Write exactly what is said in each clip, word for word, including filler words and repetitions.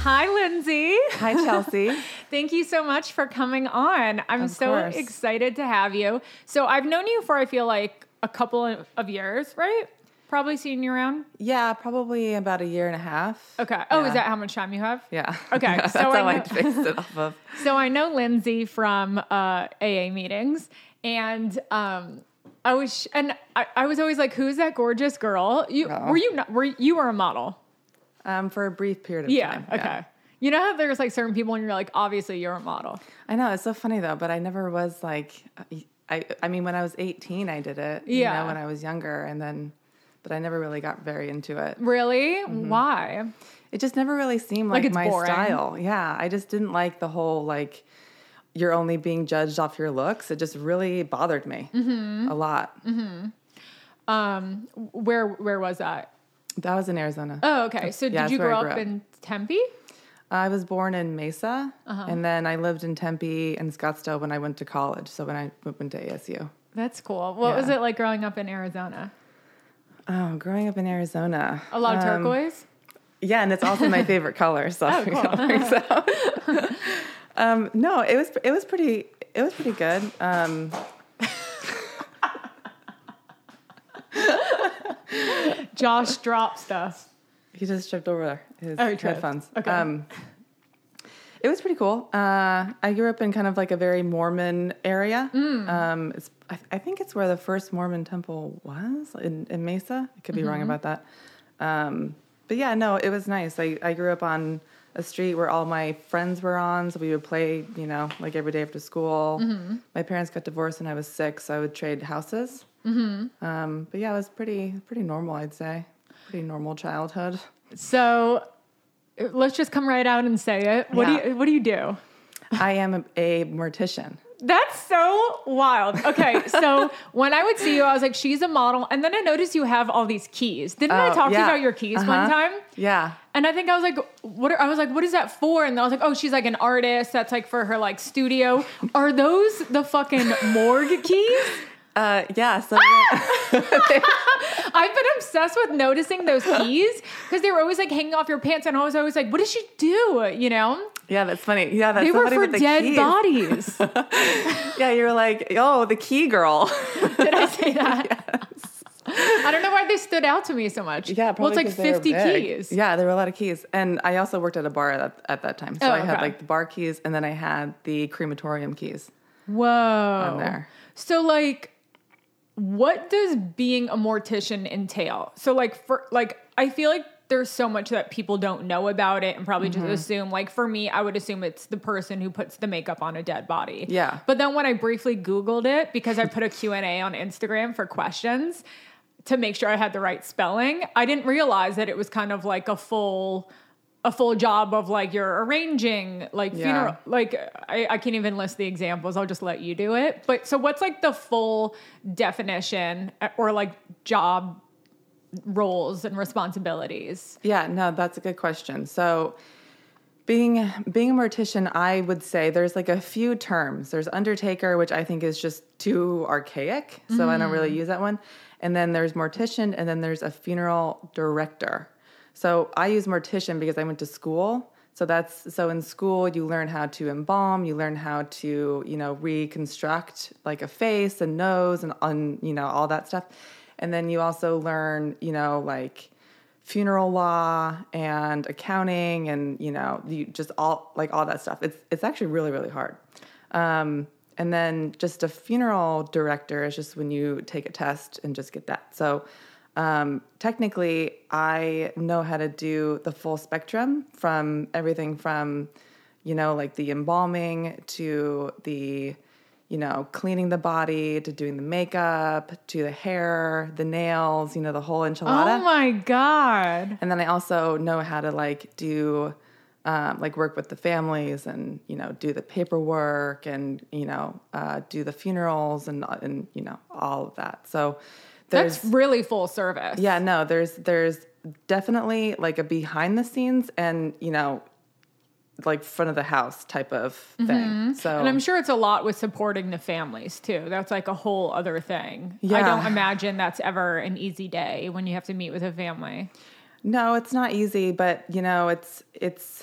Hi, Lindsay. Hi, Chelsea. Thank you so much for coming on. I'm Of so course. excited to have you. So I've known you for, I feel like, a couple of years, right? Probably seen you around. Yeah, probably about a year and a half. Okay. Oh, Yeah. is that how much time you have? Yeah. Okay, Yeah, so that's I how I know- fixed it off of. So I know Lindsay from uh, A A meetings, and um, I was, and I, I was always like, "Who's that gorgeous girl?" You Oh. were you not? Were you were a model? Um, for a brief period of Yeah. time. Okay. You know how there's like certain people, and you're like, obviously you're a model. I know, it's so funny though, but I never was like, I, I mean, when I was eighteen, I did it. Yeah. You know, when I was younger, and then, but I never really got very into it. Really? Mm-hmm. Why? It just never really seemed Like like, it's my boring. style. Yeah, I just didn't like the whole like you're only being judged off your looks. It just really bothered me Mm-hmm. a lot. Um, where where was that? That was in Arizona. Oh, okay. So Yeah, did that's you where grow I up, grew up. in Tempe? I was born in Mesa, Uh-huh. and then I lived in Tempe and Scottsdale when I went to college. So when I went to A S U. That's cool. What Yeah. was it like growing up in Arizona? Oh, growing up in Arizona. A lot of Um, turquoise? Yeah, and it's also my favorite color. So, Oh, cool. so. um, no, it was it was pretty it was pretty good. Um, Josh dropped stuff. he just tripped over his Oh, he tripped. headphones. Okay. Um, it was pretty cool. Uh, I grew up in kind of like a very Mormon area. Mm. Um, it's I, I think it's where the first Mormon temple was in, in Mesa. I could be wrong Mm-hmm. about that. Um, but yeah, no, it was nice. I, I grew up on a street where all my friends were on, so we would play, you know, like every day after school. Mm-hmm. My parents got divorced when I was six, so I would trade houses. Mm-hmm. Um, but yeah, it was pretty pretty normal, I'd say. Pretty normal childhood. So uh, let's just come right out and say it. What Yeah. do you what do you do? I am a, a mortician. That's so wild. Okay, so when I would see you, I was like, she's a model. And then I noticed you have all these keys. Didn't I Oh, talk to you yeah. about your keys one Uh-huh. time? Yeah. And I think I was like, what are, I was like, what is that for? And I was like, oh, she's like an artist. That's like for her like studio. Are those the fucking morgue keys? Uh, yeah. So I've been obsessed with noticing those keys because they were always like hanging off your pants. And I was always like, what does she do? You know? yeah, that's funny. Yeah, that's They were somebody for with the dead keys. bodies. Yeah, you were like, oh, the key girl. Did I say that? I don't know why they stood out to me so much. Yeah, probably well, it's like 'cause they were fifty big. keys. Yeah, there were a lot of keys, and I also worked at a bar at, at that time, so Oh, I had okay. like the bar keys, and then I had the crematorium keys Whoa. on there. So like, what does being a mortician entail? So like, for like, I feel like there's so much that people don't know about it and probably Mm-hmm. just assume, like for me, I would assume it's the person who puts the makeup on a dead body. Yeah. But then when I briefly Googled it, because I put a Q and A on Instagram for questions to make sure I had the right spelling, I didn't realize that it was kind of like a full a full job of like you're arranging like Yeah. funeral, like I, I can't even list the examples. I'll just let you do it. But so what's like the full definition or like job roles and responsibilities? Yeah, no, that's a good question. So being being a mortician, I would say there's like a few terms. There's undertaker, which I think is just too archaic, so I don't really use that one. And then there's mortician, and then there's a funeral director. So I use mortician because I went to school. So that's so in school you learn how to embalm, you learn how to, you know, reconstruct like a face and nose and on, you know, all that stuff. And then you also learn, you know, like funeral law and accounting and, you know, you just all like all that stuff. It's it's actually really, really hard. Um, and then just a funeral director is just when you take a test and just get that. So um, technically, I know how to do the full spectrum from everything from, you know, like the embalming to the, you know, cleaning the body to doing the makeup to the hair, the nails, you know, the whole enchilada. Oh my God. And then I also know how to like do, um, like work with the families and, you know, do the paperwork and, you know, uh, do the funerals and, and, you know, all of that. So there's, That's really full service. yeah, no, there's, there's definitely like a behind the scenes and, you know, like front of the house type of thing. Mm-hmm. So, And I'm sure it's a lot with supporting the families too. That's like a whole other thing. I Yeah. don't imagine that's ever an easy day when you have to meet with a family. no, it's not easy, but you know, it's, it's,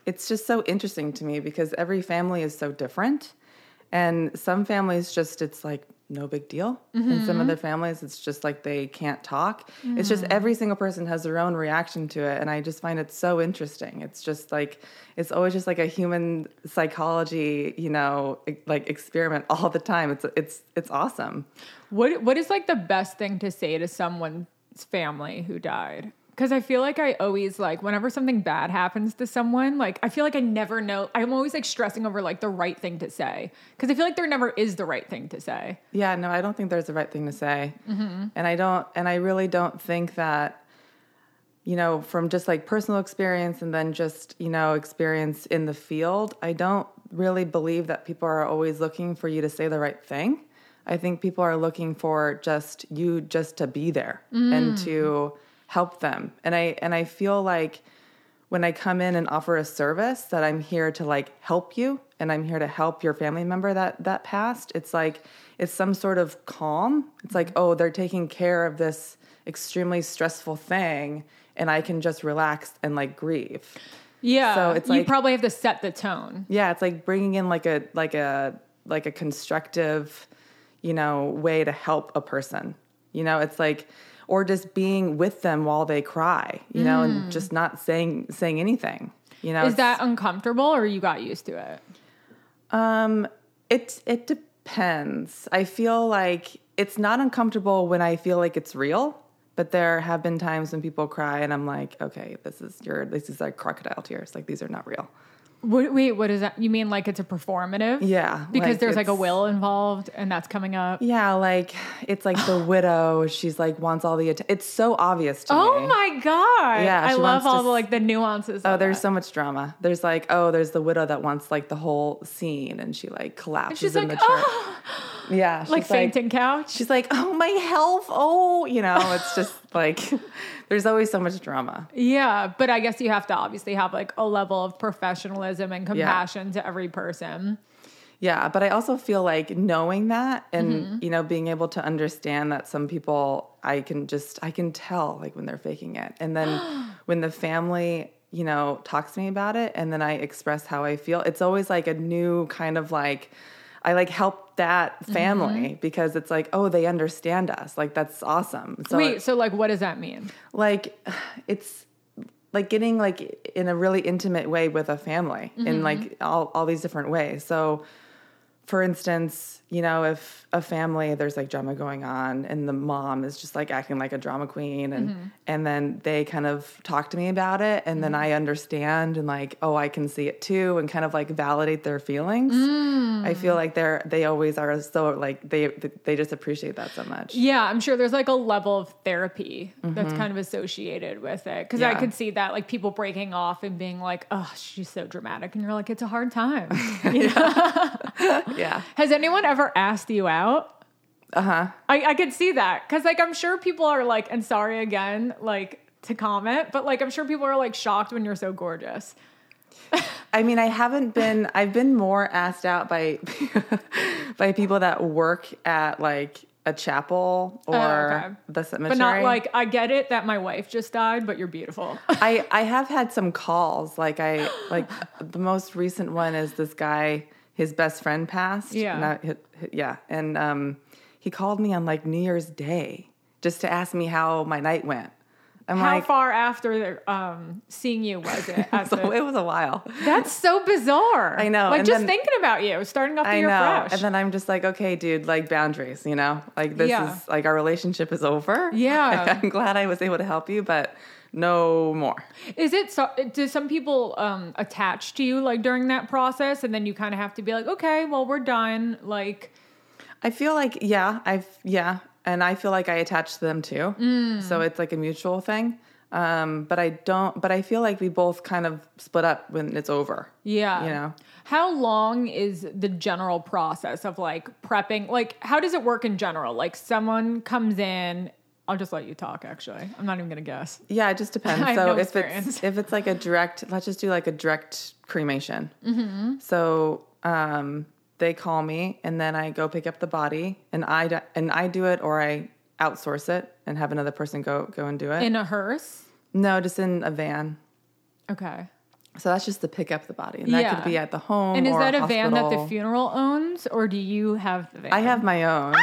it's just so interesting to me because every family is so different. And some families just, it's like no big deal. Mm-hmm. And some other families, it's just like they can't talk. Mm. It's just every single person has their own reaction to it. And I just find it so interesting. It's just like, it's always just like a human psychology, you know, like experiment all the time. It's, it's, it's awesome. What, what is like the best thing to say to someone's family who died? Because I feel like I always, like, whenever something bad happens to someone, like, I feel like I never know. I'm always, like, stressing over, like, the right thing to say. Because I feel like there never is the right thing to say. Yeah, no, I don't think there's the right thing to say. Mm-hmm. And I don't, and I really don't think that, you know, from just, like, personal experience and then just, you know, experience in the field, I don't really believe that people are always looking for you to say the right thing. I think people are looking for just you just to be there mm. and to help them. And I and I feel like when I come in and offer a service that I'm here to like help you and I'm here to help your family member that that passed, it's like it's some sort of calm. It's like, oh, they're taking care of this extremely stressful thing and I can just relax and like grieve. Yeah. So it's you like, probably have to set the tone. Yeah, it's like bringing in like a like a like a constructive, you know, way to help a person. You know, it's like or just being with them while they cry, you know, mm. and just not saying saying anything. You know, is that uncomfortable or you got used to it? Um, it it depends. I feel like it's not uncomfortable when I feel like it's real, but there have been times when people cry and I'm like, okay, this is your this is like crocodile tears. Like these are not real. What, wait, what is that? You mean like it's a performative? Yeah. Because like there's like a will involved and that's coming up? Yeah, like it's like the widow. She's like wants all the attention. It's so obvious to oh me. Oh my God. Yeah. I love all to, the like the nuances. Oh, of there's that. so much drama. There's like, oh, there's the widow that wants like the whole scene and she like collapses she's in like, the chair. oh. Yeah. She's like fainting like, couch. She's like, oh, my health. Oh, you know, it's just like, there's always so much drama. Yeah. But I guess you have to obviously have like a level of professionalism and compassion yeah. to every person. Yeah. But I also feel like knowing that and, mm-hmm. you know, being able to understand that some people, I can just, I can tell like when they're faking it. And then when the family, you know, talks to me about it and then I express how I feel, it's always like a new kind of like, I like help that family mm-hmm. because it's like, oh, they understand us. Like, that's awesome. So Wait, so like, what does that mean? Like, it's like getting like in a really intimate way with a family mm-hmm. in like all, all these different ways. So for instance, you know, if a family, there's like drama going on and the mom is just like acting like a drama queen and, mm-hmm. and then they kind of talk to me about it and mm-hmm. then I understand and like, oh, I can see it too and kind of like validate their feelings. Mm. I feel like they're, they always are so like, they, they just appreciate that so much. Yeah. I'm sure there's like a level of therapy mm-hmm. that's kind of associated with it. Cause yeah. I could see that like people breaking off and being like, oh, she's so dramatic. And you're like, it's a hard time. You know? Yeah. Has anyone ever asked you out? Uh-huh. I, I could see that. Cause like, I'm sure people are like, and sorry again, like to comment, but like, I'm sure people are like shocked when you're so gorgeous. I mean, I haven't been, I've been more asked out by, by people that work at like a chapel or oh, okay. the cemetery. But not like, I get it that my wife just died, but you're beautiful. I, I have had some calls. Like I, like the most recent one is this guy, his best friend passed. Yeah. And I, yeah. And, um, he called me on like New Year's Day just to ask me how my night went. I'm how like, far after um, seeing you was it? At so the, it was a while. That's so bizarre. I know. Like and just then, thinking about you, starting off the I year know. fresh. And then I'm just like, okay, dude, like boundaries, you know, like this yeah. is like our relationship is over. Yeah. I'm glad I was able to help you, but no more. Is it so? Do some people um, attach to you like during that process, and then you kind of have to be like, okay, well, we're done. Like, I feel like yeah, I've yeah, and I feel like I attach to them too. Mm. So it's like a mutual thing. Um, but I don't. But I feel like we both kind of split up when it's over. Yeah. You know. How long is the general process of like prepping? Like, how does it work in general? Like, someone comes in. I'll just let you talk, actually. I'm not even going to guess. Yeah, it just depends. I have so no if experience. it's if it's like a direct, let's just do like a direct cremation. Mm-hmm. So um, they call me, and then I go pick up the body, and I do, and I do it, or I outsource it and have another person go go and do it in a hearse. No, just in a van. Okay. So that's just to pick up the body. And that Yeah. could be at the home And is or that a hospital. van that the funeral owns, or do you have the van? I have my own.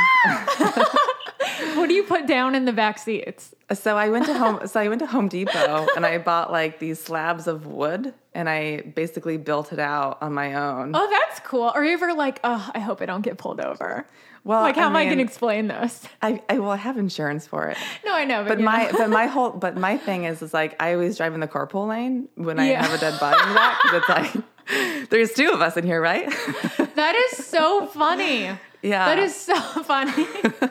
What do you put down in the back seats? So I went to home. So I went to Home Depot and I bought like these slabs of wood, and I basically built it out on my own. Oh, that's cool. Are you ever like, oh, I hope I don't get pulled over? Well, Like, how I am I going to mean, explain this? I, I well, I have insurance for it. No, I know, but, But you my know. but my whole but my thing is is like I always drive in the carpool lane when I Yeah. have a dead body in the back, 'cause it's like there's two of us in here, right? That is so funny. Yeah. That is so funny.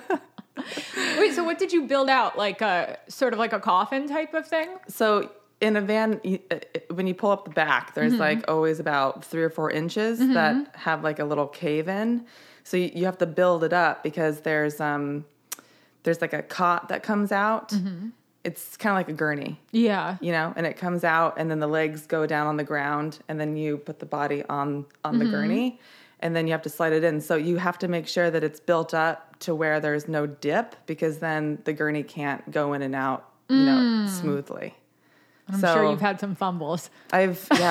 Wait, so what did you build out? Like a sort of like a coffin type of thing? So in a van, you- uh, when you pull up the back, there's Mm-hmm. like always about three or four inches that have like a little cave in. So you, you have to build it up because there's um there's like a cot that comes out. Mm-hmm. It's kind of like a gurney, Yeah. you know, and it comes out, and then the legs go down on the ground, and then you put the body on on Mm-hmm. the gurney, and then you have to slide it in. So you have to make sure that it's built up to where there's no dip, because then the gurney can't go in and out, you know, smoothly. I'm So- sure you've had some fumbles. I've yeah,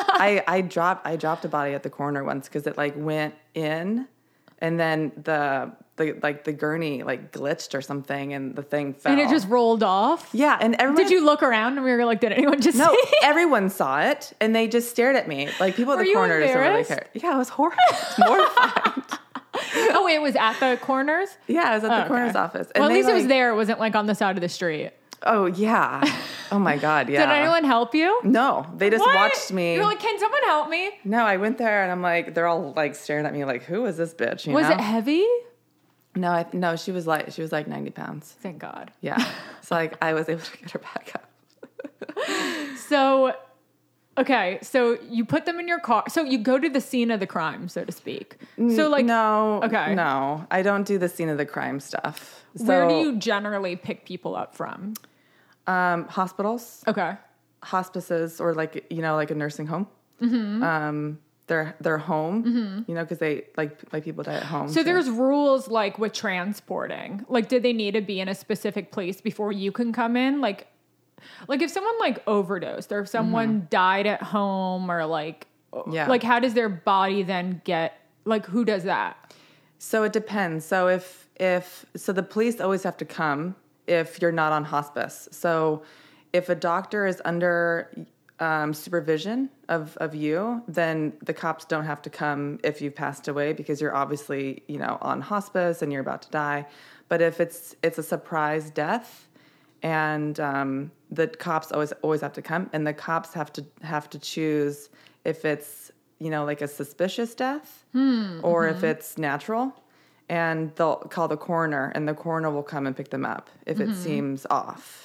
I I dropped I dropped a body at the corner once because it like went in, and then the the like the gurney like glitched or something, and the thing fell. And it just rolled off? yeah, and everyone Did you look around and we were like, did anyone just No, see? everyone saw it, and they just stared at me. Like people at Were the you corners don't really embarrassed? care. Yeah, it was horrible. Mortified. Oh, wait, it was at the corners? Yeah, I was at the Oh, okay. coroner's office. Well, at they, least it was like- there. It wasn't like on the side of the street. Oh yeah. Oh my god. Yeah. Did anyone help you? No, they just What? watched me. You're like, can someone help me? No, I went there and I'm like, they're all like staring at me like, who is this bitch? You Was know? it heavy? No, I, no, she was like, she was like ninety pounds. Thank God. Yeah. So like, I was able to get her back up. So, okay, so you put them in your car. So you go to the scene of the crime, so to speak. So like, no, okay. no, I don't do the scene of the crime stuff. So, where do you generally pick people up from? Um, hospitals, Okay. hospices, or like, you know, like a nursing home. Mm-hmm. Um, their, their home, mm-hmm. you know, cause they like, like people die at home. So too. there's rules like with transporting. Like, did they need to be in a specific place before you can come in? Like, like if someone like overdosed or if someone died at home or like, Yeah. like how does their body then get, like who does that? So it depends. So if if so the police always have to come if you're not on hospice. So if a doctor is under um, supervision of, of you, then the cops don't have to come if you've passed away, because you're obviously, you know, on hospice and you're about to die. But if it's it's a surprise death, and um, the cops always always have to come, and the cops have to have to choose if it's, you know, like a suspicious death Hmm, or mm-hmm. if it's natural, and they'll call the coroner, and the coroner will come and pick them up if it seems off.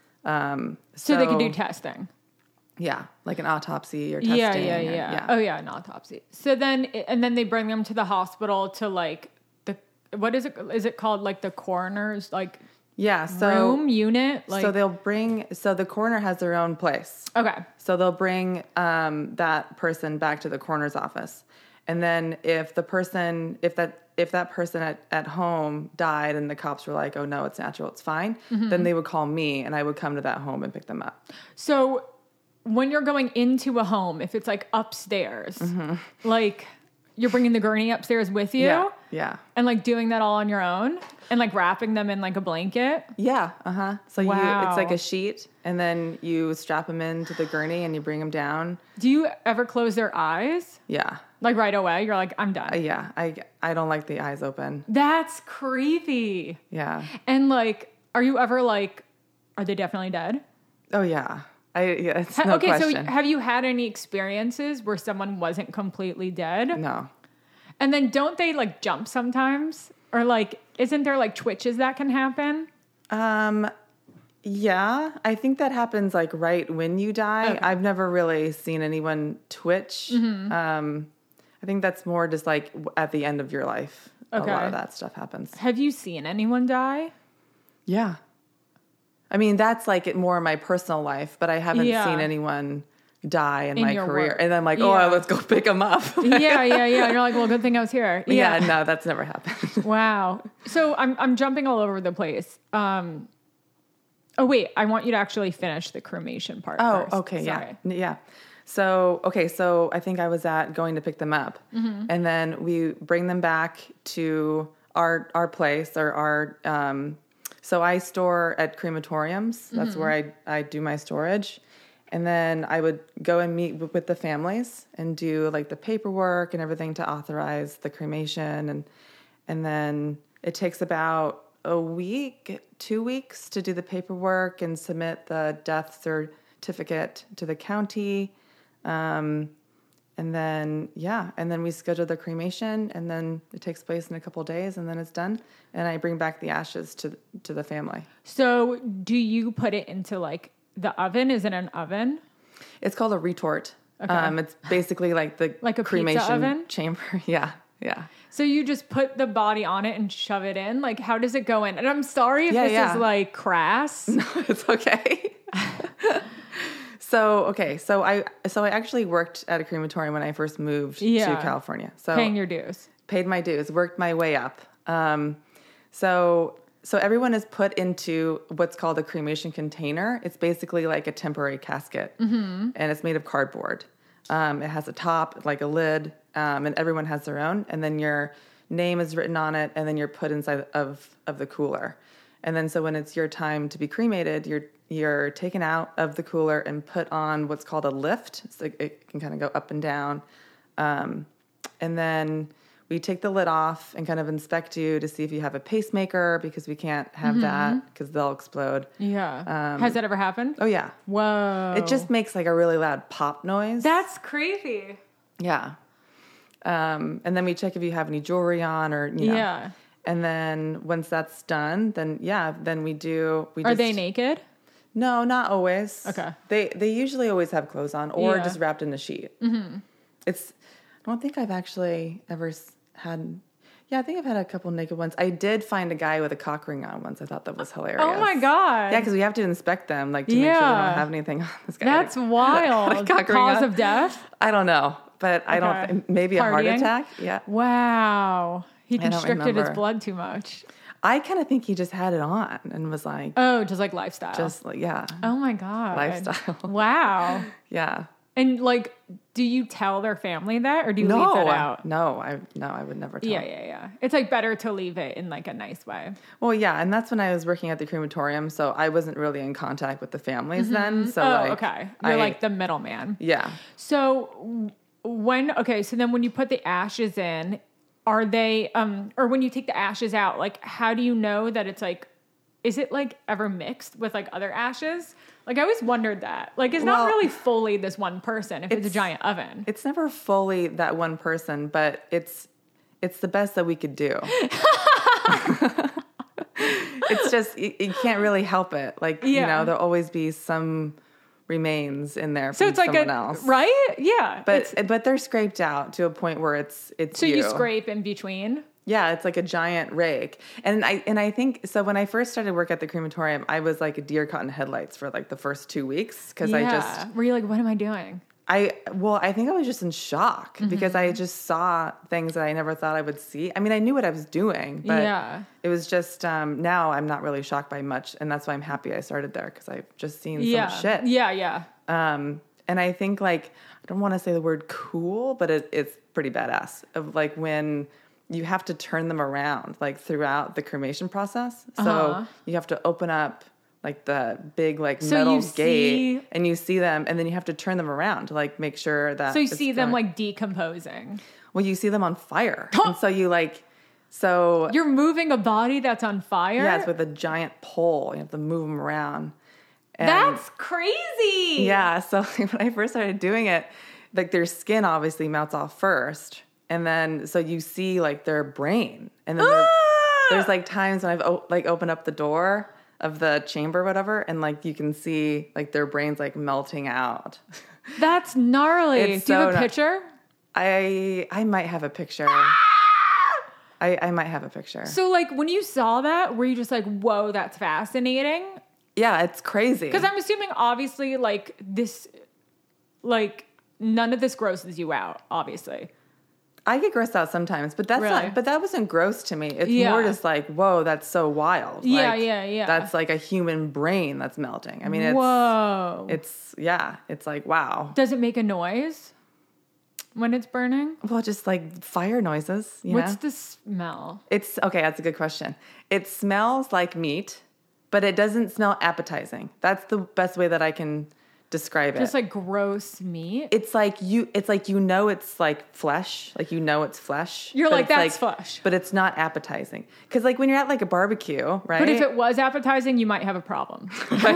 Um, So, they can do testing. yeah, like an autopsy or testing. Yeah, yeah, or- yeah, Oh yeah, an autopsy. So then, and then they bring them to the hospital to like the, what is it? Is it called like the coroner's like yeah. So room unit? Like, so they'll bring. So the coroner has their own place. okay. So they'll bring um, that person back to the coroner's office, and then if the person, if that if that person at, at home died and the cops were like, "Oh no, it's natural, it's fine," Mm-hmm. then they would call me, and I would come to that home and pick them up. So when you're going into a home, if it's like upstairs, like you're bringing the gurney upstairs with you, Yeah, yeah, and like doing that all on your own, and like wrapping them in like a blanket. yeah. Uh huh. So you, Wow. it's like a sheet, and then you strap them into the gurney and you bring them down. Do you ever close their eyes? Yeah, Like right away, you're like, I'm done. uh, yeah. I I don't like the eyes open. That's creepy. Yeah. And like, are you ever like, are they definitely dead? Oh yeah. I yeah. It's Ha- no okay, question. so have you had any experiences where someone wasn't completely dead? no. And then don't they like jump sometimes? Or like, isn't there like twitches that can happen? Um, yeah, I think that happens like right when you die. Okay. I've never really seen anyone twitch. Um, I think that's more just like w- at the end of your life. A lot Okay. of that stuff happens. Have you seen anyone die? Yeah. I mean, that's like it more in my personal life, but I haven't Yeah. seen anyone die in, In my your career. work. And I'm like, Yeah. oh, let's go pick them up. yeah, yeah, yeah. And you're like, well, good thing I was here. yeah, Yeah. no, that's never happened. Wow. So I'm I'm jumping all over the place. Um, oh wait, I want you to actually finish the cremation part. Oh, first. okay, Sorry. yeah, yeah. So, okay, so I think I was at going to pick them up. Mm-hmm. And then we bring them back to our our place or our um so I store at crematoriums. That's Mm-hmm. where I I do my storage. And then I would go and meet w- with the families and do like the paperwork and everything to authorize the cremation and and then it takes about a week, two weeks to do the paperwork and submit the death certificate to the county. Um, and then, yeah, and then we schedule the cremation and then it takes place in a couple of days and then it's done. And I bring back the ashes to, to the family. So do you put it into like the oven? Is it an oven? It's called a retort. Okay. Um, it's basically like the Like a pizza cremation oven? chamber. Yeah. Yeah. So you just put the body on it and shove it in? Like, how does it go in? And I'm sorry if Yeah, this yeah. is like crass. No, it's okay. So, okay. So I, so I actually worked at a crematorium when I first moved Yeah. to California. So Paying your dues. paid my dues, worked my way up. Um, so, so everyone is put into what's called a cremation container. It's basically like a temporary casket, mm-hmm. and it's made of cardboard. Um, it has a top, like a lid, um, and everyone has their own. And then your name is written on it, and then you're put inside of of the cooler. And then so when it's your time to be cremated, you're you're taken out of the cooler and put on what's called a lift. So it can kind of go up and down. Um, and then we take the lid off and kind of inspect you to see if you have a pacemaker because we can't have mm-hmm. that because they'll explode. Yeah. Um, Has that ever happened? Oh, yeah. Whoa. It just makes like a really loud pop noise. That's crazy. Yeah. Um, and then we check if you have any jewelry on or, you know. Yeah. And then once that's done, then, yeah, then we do. We Are just, they naked? No, not always. Okay. They they usually always have clothes on or Yeah. just wrapped in a sheet. Mm-hmm. It's, I don't think I've actually ever had, yeah, I think I've had a couple naked ones. I did find a guy with a cock ring on once. I thought that was hilarious. Oh my God. Yeah, because we have to inspect them, like to make sure they Yeah. don't have anything on this guy. That's wild. cock ring Cause on. of death? I don't know, but I Okay. don't, maybe a heart Partying? attack. Yeah. Wow. He I don't constricted his remember. blood too much. I kind of think he just had it on and was like, Oh, just like lifestyle. just like, yeah, oh my God. lifestyle. Wow. Yeah. And like, do you tell their family that or do you No, leave that out? no, I, no, I would never tell. Yeah, yeah, yeah. It's like better to leave it in like a nice way. Well, yeah, and that's when I was working at the crematorium, so I wasn't really in contact with the families then. So, oh, like, okay. You're I- like the middleman. yeah. So when, okay, so then when you put the ashes in, are they, um, or when you take the ashes out, like, how do you know that it's like, is it like ever mixed with like other ashes? Like, I always wondered that. Like, it's not Well, really fully this one person if it's, a it's- giant oven. It's never fully that one person, but it's it's the best that we could do. It's just you, you can't really help it. Like you Yeah. know, there'll always be some remains in there So from it's like someone a, else. right? Yeah. But It's- but they're scraped out to a point where it's it's so you scrape in between. Yeah, it's like a giant rake. And I and I think so when I first started work at the crematorium, I was like a deer caught in headlights for like the first two weeks because Yeah. I just Were you like, what am I doing? I well, I think I was just in shock Mm-hmm. because I just saw things that I never thought I would see. I mean, I knew what I was doing, but Yeah. it was just um, now I'm not really shocked by much, and that's why I'm happy I started there because I've just seen Yeah. some shit. Yeah, yeah. Um, and I think like I don't want to say the word cool, but it, it's pretty badass. Of like when you have to turn them around like throughout the cremation process. So Uh-huh. you have to open up like the big like So metal you gate, see- and you see them, and then you have to turn them around to like make sure that. So you it's see them going- like decomposing. well, you see them on fire, and so you like so You're moving a body that's on fire? yeah, it's with a giant pole. You have to move them around. And That's crazy. yeah. So when I first started doing it, like their skin obviously melts off first, and then so you see like their brain, and then there- Ah! there's like times when I've o- like opened up the door of the chamber, or whatever, and like you can see like their brains like melting out. That's gnarly. It's Do you have so a gna- picture? I I might have a picture. I I might have a picture. So like when you saw that, were you just like, whoa, that's fascinating? Yeah, it's crazy. Because I'm assuming obviously like this, like none of this grosses you out, obviously. I get grossed out sometimes, but that's Really? not, but that wasn't gross to me. It's Yeah. more just like, whoa, that's so wild. Yeah, Like, yeah, yeah. That's like a human brain that's melting. I mean, it's, Whoa. it's, yeah, it's like, wow. Does it make a noise when it's burning? Well, just like fire noises, you What's know? the smell? It's, okay, that's a good question. It smells like meat, but it doesn't smell appetizing. That's the best way that I can describe it. Just like gross meat? It's like you, it's like, you know, it's like flesh, like, you know, it's flesh. You're but like, it's that's flesh. But it's not appetizing. Cause like when you're at like a barbecue, right? But if it was appetizing, you might have a problem.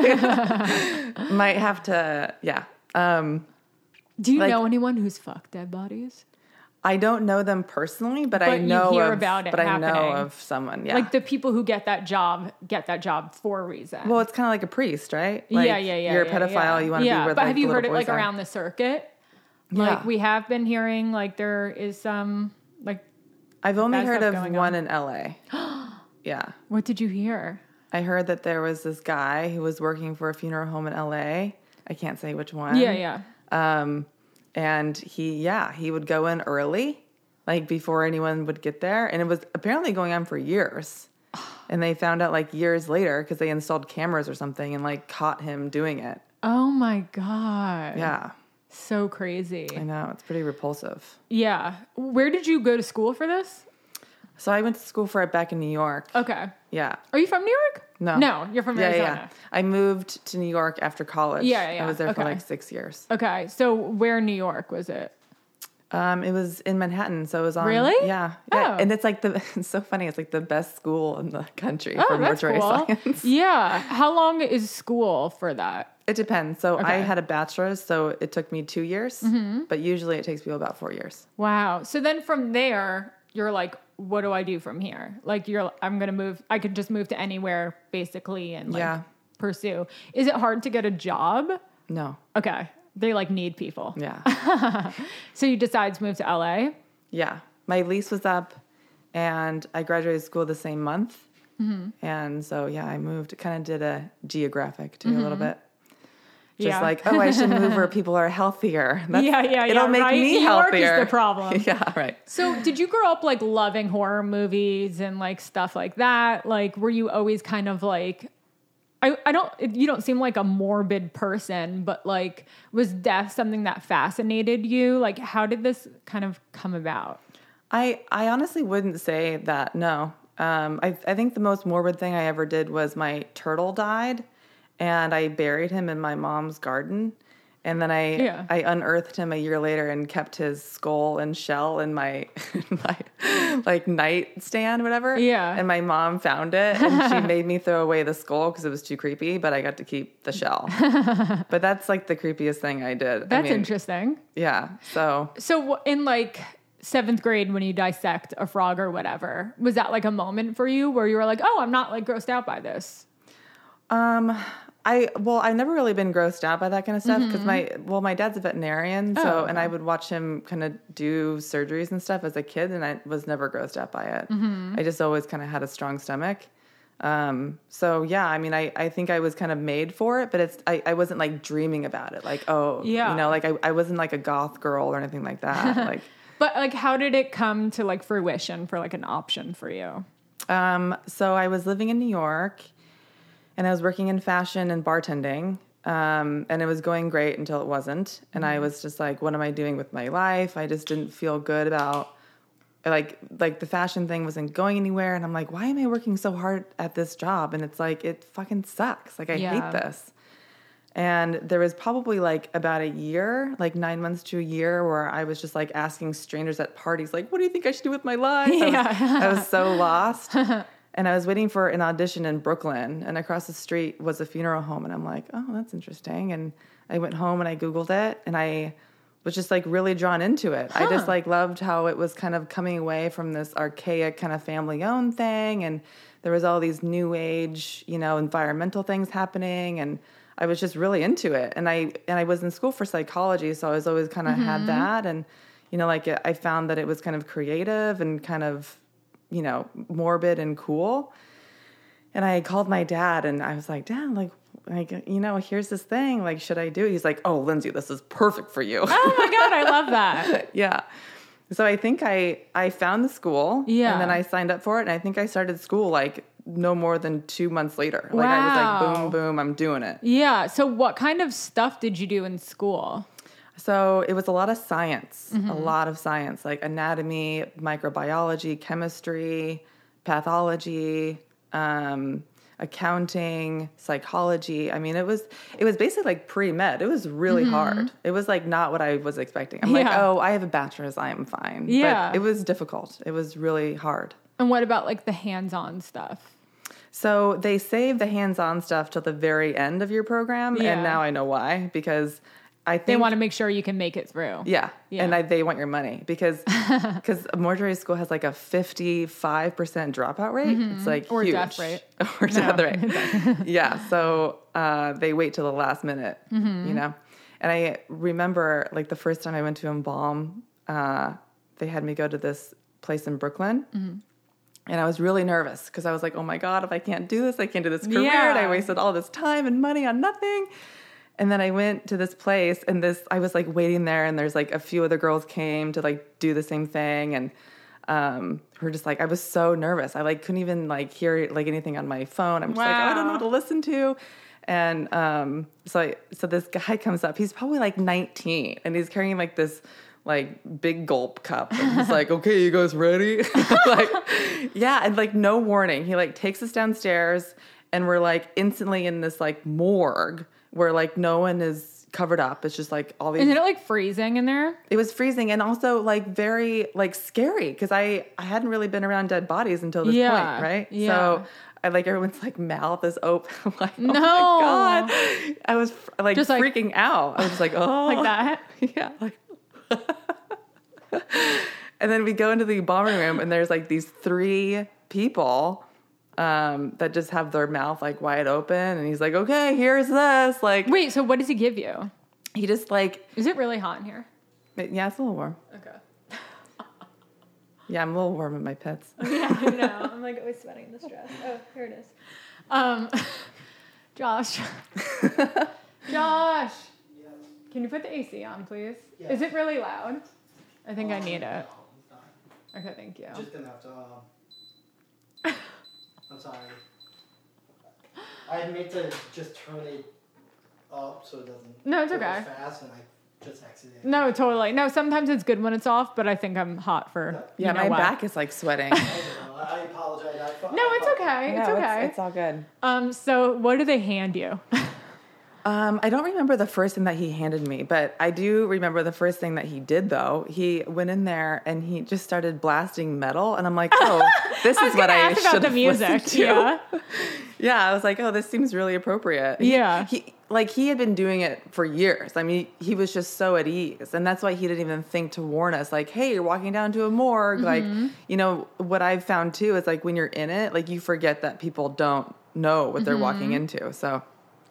Might have to, yeah. Um, Do you Like- know anyone who's fucked dead bodies? I don't know them personally, but, I But you know hear of, about it but I know happening. of someone. Yeah. Like the people who get that job get that job for a reason. well, it's kind of like a priest, right? Like, yeah, yeah, yeah. You're yeah, a pedophile. Yeah. You want to yeah. be where But like, have the you heard little it like boys are. around the circuit? Yeah. Like we have been hearing like there is some like I've only bad heard stuff of going one on. in L A. Yeah. what did you hear? I heard that there was this guy who was working for a funeral home in L A. I can't say which one. Yeah, yeah. Um, and he, yeah, he would go in early, like before anyone would get there. And it was apparently going on for years. And they found out like years later because they installed cameras or something and like caught him doing it. Oh my god. Yeah, So crazy. I know. It's pretty repulsive. Yeah. Where did you go to school for this? So I went to school for it back in New York. Okay. Yeah. Are you from New York? No. No, you're from Yeah, Arizona. yeah, yeah. I moved to New York after college. Yeah, yeah, I was there for okay. like six years. Okay. So where in New York was it? Um, it was in Manhattan, so it was on. Really? Yeah, yeah. Oh. And it's like the. It's so funny. It's like the best school in the country Oh, for that's mortuary cool. science. Yeah. How long is school for that? It depends. So I Okay. had a bachelor's, so it took me two years, Mm-hmm. but usually it takes people about four years. Wow. So then from there, you're like, what do I do from here? Like you're, I'm going to move. I could just move to anywhere basically and like Yeah. pursue. Is it hard to get a job? No. Okay. They like need people. Yeah. So you decide to move to L A? Yeah. My lease was up, and I graduated school the same month, Mm-hmm. and so yeah, I moved. Kind of did a geographic too a little bit. Just Yeah. like, oh, I should move where people are healthier. That's, Yeah, yeah, It'll yeah, make right? me New York is healthier. the problem. Yeah, right. So did you grow up like loving horror movies and like stuff like that? Like were you always kind of like I, I don't you don't seem like a morbid person, but like was death something that fascinated you? Like how did this kind of come about? I, I honestly wouldn't say that, no. Um, I, I think the most morbid thing I ever did was my turtle died, and I buried him in my mom's garden. And then I Yeah. I unearthed him a year later and kept his skull and shell in my, in my like nightstand, whatever. Yeah. And my mom found it, and she made me throw away the skull because it was too creepy, but I got to keep the shell. But that's like the creepiest thing I did. That's I mean, interesting. Yeah. So So wh- in like seventh grade when you dissect a frog or whatever, was that like a moment for you where you were like, oh, I'm not like grossed out by this? Um, I well, I've never really been grossed out by that kind of stuff because my well, my dad's a veterinarian, so Mm-hmm. Oh, and okay. I would watch him kind of do surgeries and stuff as a kid, and I was never grossed out by it. Mm-hmm. I just always kind of had a strong stomach. Um, so yeah, I mean, I, I think I was kind of made for it, but it's I, I wasn't like dreaming about it, like oh, Yeah. you know, like I, I wasn't like a goth girl or anything like that. Like, But like how did it come to like fruition for like an option for you? um, so I was living in New York, and I was working in fashion and bartending. Um, and it was going great until it wasn't. And I was just like, what am I doing with my life? I just didn't feel good about like, like the fashion thing wasn't going anywhere. And I'm like, why am I working so hard at this job? And it's like, it fucking sucks. Like I Yeah. hate this. And there was probably like about a year, like nine months to a year where I was just like asking strangers at parties, like, what do you think I should do with my life? I was, Yeah. I was so lost. And I was waiting for an audition in Brooklyn, and across the street was a funeral home. And I'm like, oh, that's interesting. And I went home and I Googled it, and I was just like really drawn into it. I just like loved how it was kind of coming away from this archaic kind of family owned thing. And there was all these new age, you know, environmental things happening. And I was just really into it. And I, and I was in school for psychology. So I was always kind of had that. And, you know, like I found that it was kind of creative and kind of, you know, morbid and cool. And I called my dad, and I was like, Dad, like, like, you know, here's this thing. Like, should I do it? He's like, oh, Lindsay, this is perfect for you. Oh my God, I love that. Yeah. So I think I, I found the school. Yeah. And then I signed up for it. And I think I started school like no more than two months later. Like I was like, Wow. boom, boom, I'm doing it. Yeah. So what kind of stuff did you do in school? So it was a lot of science, a lot of science, like anatomy, microbiology, chemistry, pathology, um, accounting, psychology. I mean, it was it was basically like pre-med. It was really hard. It was like not what I was expecting. I'm like, Yeah. oh, I have a bachelor's, I am fine. Yeah. But it was difficult. It was really hard. And what about like the hands-on stuff? So they save the hands-on stuff till the very end of your program, Yeah. and now I know why, because I think They want to make sure you can make it through. Yeah, Yeah. and I, they want your money because because mortuary school has like a fifty-five percent dropout rate. It's like Mm-hmm. Or huge. death rate. or death rate. Yeah, so uh, they wait till the last minute, Mm-hmm. you know. And I remember like the first time I went to embalm, uh, they had me go to this place in Brooklyn. Mm-hmm. And I was really nervous because I was like, oh my God, if I can't do this, I can't do this career. Yeah. And I wasted all this time and money on nothing. And then I went to this place and this, I was like waiting there and there's like a few other girls came to like do the same thing. And um, we're just like, I was so nervous. I like couldn't even like hear like anything on my phone. I'm just like, oh, I don't know what to listen to. And um, so, I, so this guy comes up, he's probably like nineteen and he's carrying like this like big gulp cup. And he's like, okay, you guys ready? Like, yeah. And like no warning. He like takes us downstairs and we're like instantly in this like morgue where like no one is covered up. It's just like all these. Isn't it like freezing in there? It was freezing and also like very like scary because I, I hadn't really been around dead bodies until this Yeah, point, right? yeah. So I like everyone's like mouth is open. I'm like, oh No. my God. I was like Just, like- freaking out. I was just like, oh. Like that? Yeah. Like. And then we go into the embalming room and there's like these three people um, that just have their mouth like wide open. And he's like, okay, here's this. Like, Wait, so what does he give you? he just like, Is it really hot in here? yeah, it's a little warm. Okay. Yeah, I'm a little warm in my pits. Yeah, I know. I'm like always sweating in this dress. Oh, here it is. Um, Josh. Josh. Can you put the A C on, please? Yes. Is it really loud? I think I need it. Okay, thank you. Just gonna have to. Um, I'm sorry. I meant to just turn it up so it doesn't. No, it's go okay. Fast, and I just accidentally. No, totally. No, sometimes it's good when it's off, but I think I'm hot for. Yeah, you know my what. back is like sweating. I don't know. I apologize. I thought, No, I it's thought- okay. It's No, okay. It's, all good. Um, so what do they hand you? Um, I don't remember the first thing that he handed me, but I do remember the first thing that he did though. He went in there and he just started blasting metal and I'm like, oh, this I is was what gonna I ask about should the have music. listened to. Yeah. Yeah, I was like, oh, this seems really appropriate. He- Yeah. He, like he had been doing it for years. I mean, he was just so at ease. And that's why he didn't even think to warn us like, hey, you're walking down to a morgue. Like, you know, what I've found too is like when you're in it, like you forget that people don't know what they're walking into. So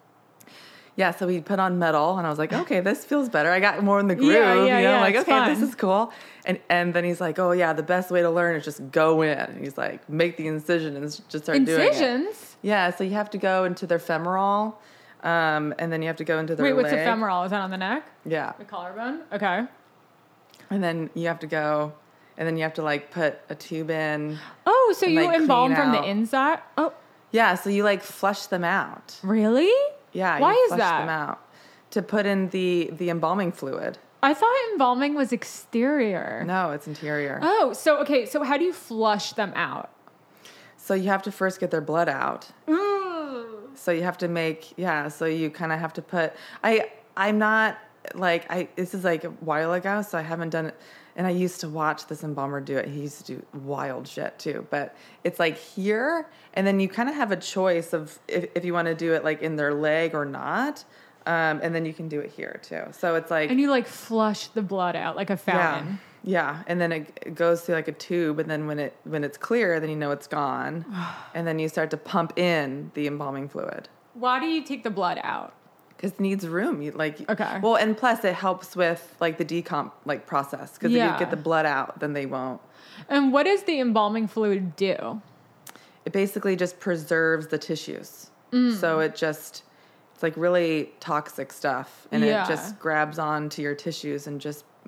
yeah, so we put on metal and I was like, okay, this feels better. I got more in the groove, Yeah, yeah, you know, yeah, like, it's okay, fun. this is cool. And and then he's like, oh yeah, the best way to learn is just go in. And he's like, make the incision and just start doing it. Incisions? Yeah, so you have to go into their femoral, um, and then you have to go into their Wait, what's the leg. femoral? Is that on the neck? Yeah. The collarbone? Okay. And then you have to go, and then you have to like put a tube in. Oh, so And, you like, embalm clean from the out. inside? Oh, Yeah, so you like flush them out. really? Yeah, Why you is flush that? them out to put in the the embalming fluid. I thought embalming was exterior. No, it's interior. Oh, so okay, so how do you flush them out? So you have to first get their blood out. Ooh. So you have to make yeah. So you kind of have to put. I I'm not like I. This is like a while ago, so I haven't done it. And I used to watch this embalmer do it. He used to do wild shit too. But it's like here, and then you kind of have a choice of if if you want to do it like in their leg or not. Um, and then you can do it here too. So it's like And you like flush the blood out like a yeah, fountain. yeah. And then it, it goes through like a tube, and then when it when it's clear, then you know it's gone, and then you start to pump in the embalming fluid. Why do you take the blood out? Because it needs room. You like Okay. Well, and plus it helps with like the decomp like process. Because if Yeah. you get the blood out, then they won't. And what does the embalming fluid do? It basically just preserves the tissues. Mm. So it just it's like really toxic stuff, and Yeah. it just grabs onto your tissues and just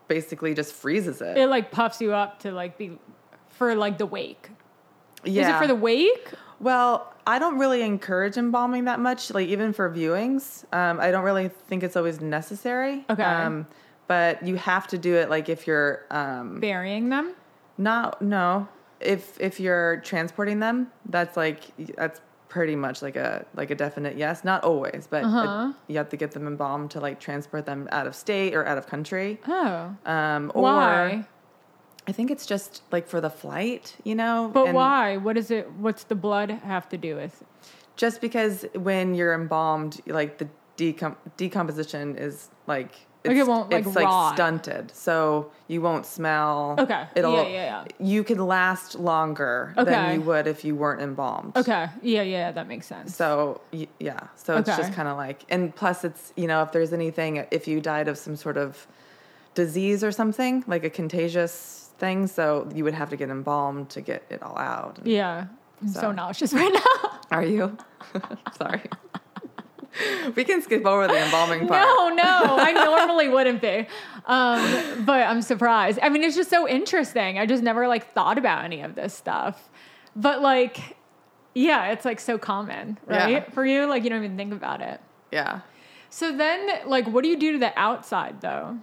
basically just freezes it. It like puffs you up to like be for like the wake. Yeah. Is it for the wake? Well, I don't really encourage embalming that much, like even for viewings. Um, I don't really think it's always necessary. Okay. Um, but you have to do it like if you're um, Burying them? not no. If if you're transporting them, that's like that's pretty much like a like a definite yes. Not always, but Uh-huh. it, you have to get them embalmed to like transport them out of state or out of country. Oh. Um, or Why? I think it's just like for the flight, you know. But and why? What is it? What's the blood have to do with? Just because when you're embalmed, like the decom- decomposition is like it's, Like it won't, like, it's rot. like stunted, so you won't smell. Okay. It'll Yeah, yeah, yeah. you could last longer Okay. than you would if you weren't embalmed. Okay. Yeah, yeah, that makes sense. So y- yeah, so it's Okay. just kind of like, and plus it's, you know, if there's anything, if you died of some sort of disease or something, like a contagious thing, so you would have to get embalmed to get it all out. Yeah. I'm so, So. nauseous right now. Are you? Sorry. We can skip over the embalming part. No, no, I normally wouldn't be. Um, but I'm surprised. I mean, it's just so interesting. I just never like thought about any of this stuff. But like, yeah, it's like so common, right? Yeah. For you, like you don't even think about it. Yeah. So then, like, what do you do to the outside though?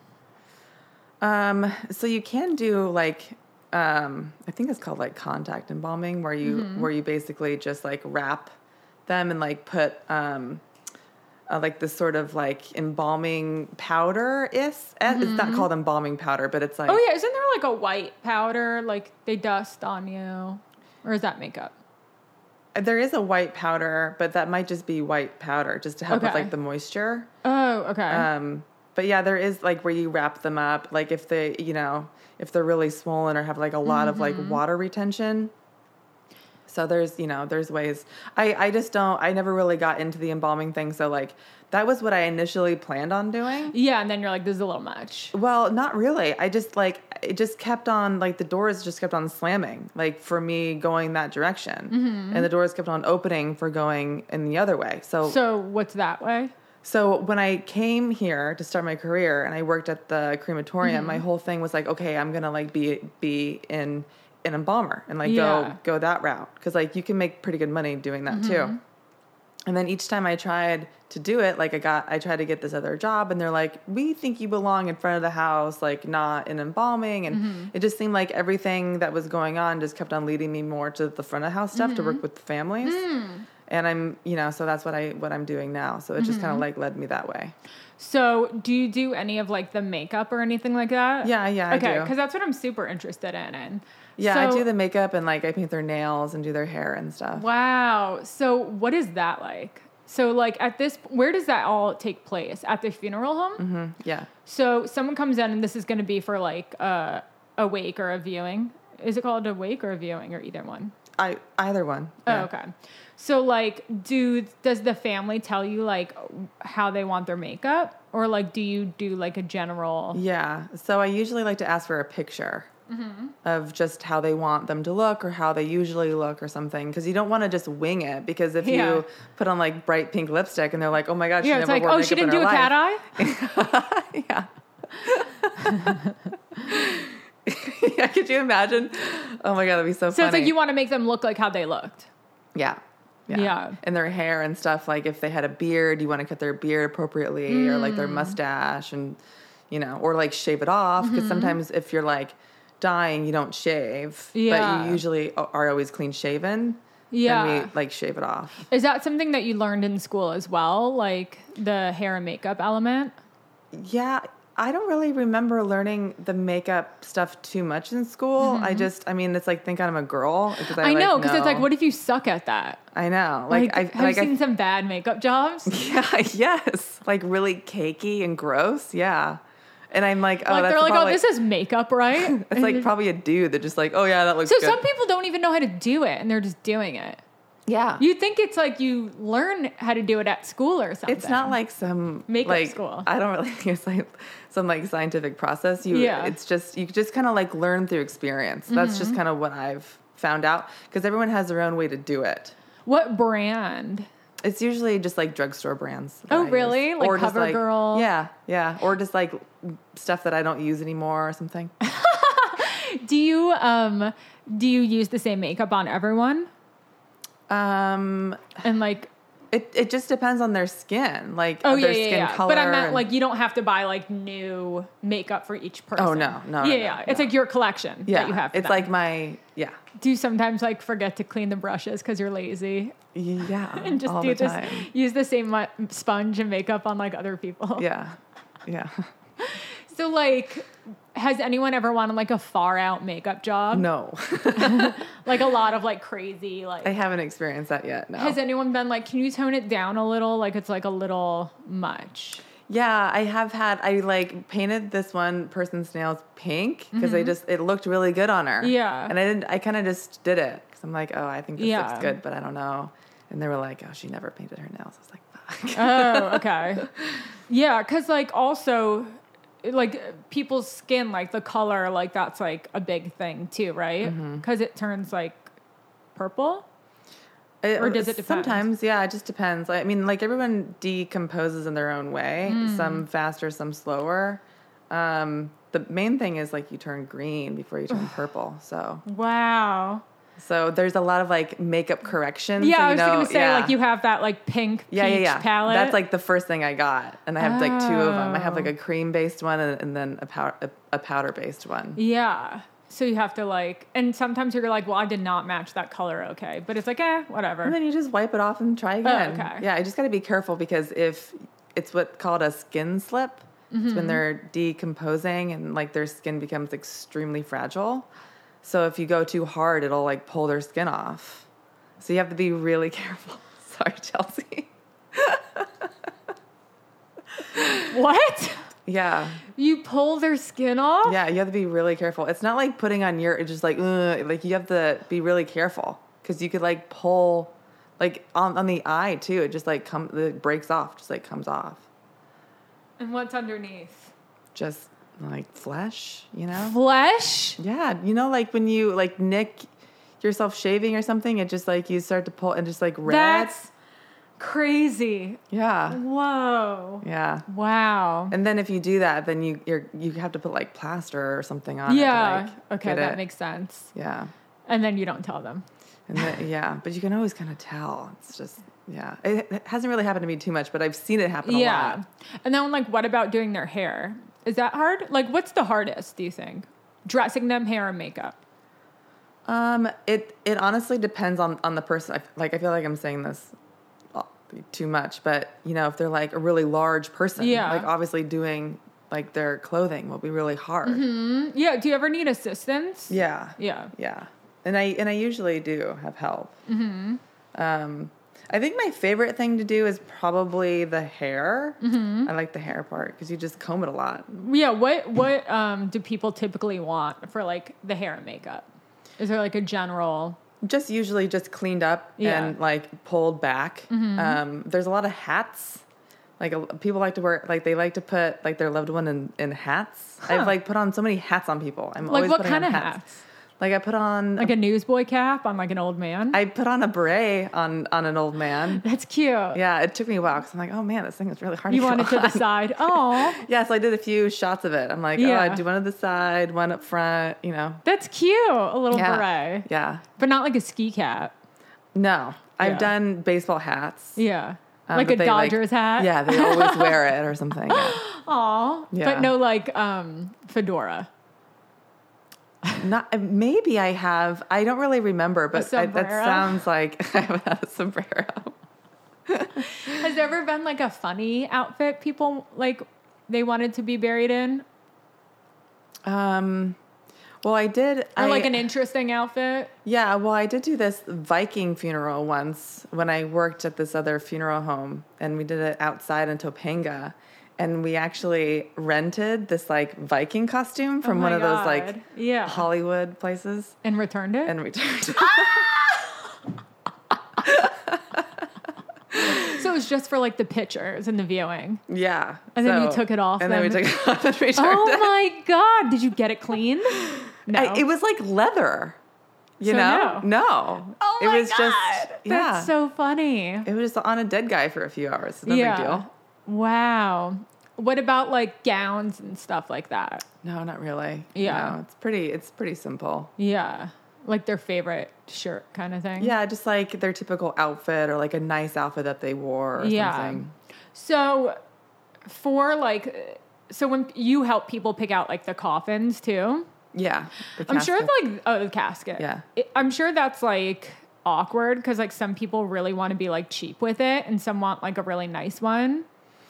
Um, so you can do like, um, I think it's called like contact embalming, where you Mm-hmm. where you basically just like wrap them and like put um, uh, like this sort of like embalming powder. Is it's not called embalming powder, but it's like Mm-hmm. Oh yeah, isn't there like a white powder like they dust on you, or is that makeup? there is a white powder, but that might just be white powder just to help with Okay. like the moisture. Oh, okay. Um, but yeah, there is like where you wrap them up, like if they, you know, if they're really swollen or have like a lot of like water retention. So there's, you know, there's ways. I, I just don't, I never really got into the embalming thing. So like that was what I initially planned on doing. yeah, and then you're like, this is a little much. Well, not really. I just like, it just kept on, like the doors just kept on slamming, like for me going that direction. And the doors kept on opening for going in the other way. So So what's that way? So when I came here to start my career and I worked at the crematorium, Mm-hmm. my whole thing was like, okay, I'm gonna like be be in an embalmer and like Yeah. go go that route because like you can make pretty good money doing that Mm-hmm. too. And then each time I tried to do it, like I got I tried to get this other job and they're like, we think you belong in front of the house, like not in embalming. And Mm-hmm. it just seemed like everything that was going on just kept on leading me more to the front of house stuff Mm-hmm. to work with the families. Mm. And I'm, you know, so that's what I what I'm doing now. So it just Mm-hmm. kind of like led me that way. So do you do any of like the makeup or anything like that? Yeah, yeah, I okay, do. because that's what I'm super interested in. And Yeah, I so- do the makeup and like I paint their nails and do their hair and stuff. Wow. So what is that like? So like at this, where does that all take place? At the funeral home? Mm, yeah. So someone comes in and this is going to be for like uh, a wake or a viewing. Is it called a wake or a viewing or either one? I either one. Oh, Yeah. okay. So like, do does the family tell you like how they want their makeup, or like do you do like a general? Yeah. So I usually like to ask for a picture Mm-hmm. of just how they want them to look or how they usually look or something. Because you don't want to just wing it. Because if Yeah. you put on like bright pink lipstick and they're like, oh my God, she Yeah, it's never like, wore oh, makeup she didn't in do her a cat life. eye. Yeah. Yeah. Could you imagine? Oh my God, that'd be so, So funny. it's like you want to make them look like how they looked. Yeah. Yeah. Yeah. And their hair and stuff. Like if they had a beard, you want to cut their beard appropriately or like Mm. their mustache and, you know, or like shave it off. Because Mm-hmm. sometimes if you're like dying, you don't shave. Yeah. But you usually are always clean shaven. Yeah. And we like shave it off. Is that something that you learned in school as well? Like the hair and makeup element? Yeah. I don't really remember learning the makeup stuff too much in school. I just, I mean, it's like, think I'm a girl. Because I, Mm-hmm. I know, like, because it's like, know. what if you suck at that? I know. Like, Like, I, have like you I seen some bad makeup jobs? Yeah, yes. Like really cakey and gross. Yeah. And I'm like, oh, like that's they're like, probably, oh, this is makeup, right? it's like probably a dude that just like, oh yeah, that looks So good. some people don't even know how to do it, and they're just doing it. yeah. You think it's like you learn how to do it at school or something. It's not like some Makeup like, school. I don't really think it's like some like scientific process. You, Yeah. It's just you just kind of like learn through experience. That's Mm-hmm. just kind of what I've found out because everyone has their own way to do it. What brand? It's usually just like drugstore brands. that Oh, I really? use. Like Or just, CoverGirl? Yeah, yeah. Or just like stuff that I don't use anymore or something. Do you um do you use the same makeup on everyone? Um, And like it it just depends on their skin, like oh yeah, their yeah, skin yeah. color. But I meant and- like you don't have to buy like new makeup for each person. Oh, no, no, Yeah, no, yeah. no, It's no. like your collection yeah, that you have. For it's them. like my yeah, Do you sometimes like forget to clean the brushes because you're lazy yeah, and just all do the this, time. use the same mu- sponge and makeup on like other people? Yeah, yeah. So like, has anyone ever wanted like a far out makeup job? No, Like a lot of like crazy like. I haven't experienced that yet. No. Has anyone been like, can you tone it down a little? Like it's like a little much. Yeah, I have had. I like painted this one person's nails pink because I just it looked really good on her. Mm-hmm. Yeah. and I didn't. I kind of just did it because I'm like, oh, I think this Yeah. looks good, but I don't know. And they were like, oh, she never painted her nails. I was like, fuck. Oh, okay. Yeah, because like also, like people's skin, like the color, like that's like a big thing too, right? Mm-hmm. Because it turns like purple. It- Or does it depend? Sometimes, yeah, it just depends. I mean, like everyone decomposes in their own way. Mm. Some faster, some slower. Um, the main thing is like you turn green before you turn purple. So, Wow. so there's a lot of like makeup corrections. Yeah, so I you was know, gonna say yeah. like you have that like pink yeah, peach yeah, yeah. palette. That's like the first thing I got, and I have like two of them. I have like Oh. a cream based one and, and then a powder a, a powder based one. yeah. So you have to like, and sometimes you're like, well, I did not match that color, okay, but it's like, eh, whatever. And then you just wipe it off and try again. Oh, okay. Yeah, I just got to be careful because if it's what's called a skin slip, it's Mm-hmm. when they're decomposing and like their skin becomes extremely fragile. So if you go too hard, it'll like pull their skin off. So you have to be really careful. Sorry, Chelsea. What? Yeah. You pull their skin off? Yeah, you have to be really careful. It's not like putting on your, it's just like, ugh, like you have to be really careful because you could like pull, like on, on the eye too. It just like comes, it breaks off, just like comes off. And what's underneath? Just like flesh, you know? Flesh? Yeah, you know, like when you like nick yourself shaving or something, it just like you start to pull and just like red. That's crazy. Yeah, Whoa. yeah. Wow. And then if you do that, then you you're you have to put like plaster or something on it. Yeah. To, like, Okay, get that it. makes sense. Yeah, And then you don't tell them. and then, yeah, but you can always kind of tell. It's just yeah. It, it hasn't really happened to me too much, but I've seen it happen a Yeah. lot. And then like what about doing their hair? Is that hard? Like what's the hardest, do you think? Dressing them, hair and makeup. Um, it it honestly depends on on the person. I, like I feel like I'm saying this too much, but you know, if they're like a really large person, Yeah. like obviously doing like their clothing will be really hard. Mm-hmm. Yeah. Do you ever need assistance? Yeah, Yeah. yeah, and I and I usually do have help. Mm-hmm. Um, I think my favorite thing to do is probably the hair. Mm-hmm. I like the hair part because you just comb it a lot. Yeah. What what um do people typically want for like the hair and makeup? Is there like a general? Just usually just cleaned up Yeah. and like pulled back. Um, there's a lot of hats. Like a, people like to wear, like they like to put like their loved one in, in hats. I've like put on so many hats on people. I'm Like always what putting kind on of hats. hats? Like I put on, Like a newsboy cap on like an old man? I put on a beret on on an old man. That's cute. Yeah, it took me a while because I'm like, oh man, this thing is really hard. You to wanted put to on. the side. Oh, Yeah, so I did a few shots of it. I'm like, oh, Yeah. I do one at the side, one up front. You know. that's cute. A little Yeah. beret, Yeah. but not like a ski cap. No, I've Yeah. done baseball hats. Yeah, Um, like but a they, like- Dodgers hat. Yeah, they always wear it or something. Yeah. Aw, Yeah. but no like um fedora. Not maybe I have. I don't really remember, but I, that sombrero? sounds like I have had a sombrero. Has there ever been like a funny outfit people like they wanted to be buried in, Um, well, I did. or I, like an interesting outfit? yeah. Well, I did do this Viking funeral once when I worked at this other funeral home, and we did it outside in Topanga. And we actually rented this like Viking costume from Oh one my of those God. like Yeah. Hollywood places And returned it. and returned. So it was just for like the pictures and the viewing. Yeah. And then you so- took it off And then we then? took it off and returned Oh it. my God! Did you get it clean? No. I, it was like leather. You So know? no. No. Oh it my was God. just yeah. That's so funny. It was just on a dead guy for a few hours. It's no yeah. big deal. Wow. What about like gowns and stuff like that? No, not really. Yeah. No, it's pretty it's pretty simple. Yeah. Like their favorite shirt kind of thing. Yeah, just like their typical outfit or like a nice outfit that they wore or Yeah. something. So for like, so when you help people pick out like the coffins too, Yeah. the I'm sure casket. like, oh, the casket. Yeah. It, I'm sure that's like awkward because like some people really want to be like cheap with it and some want like a really nice one.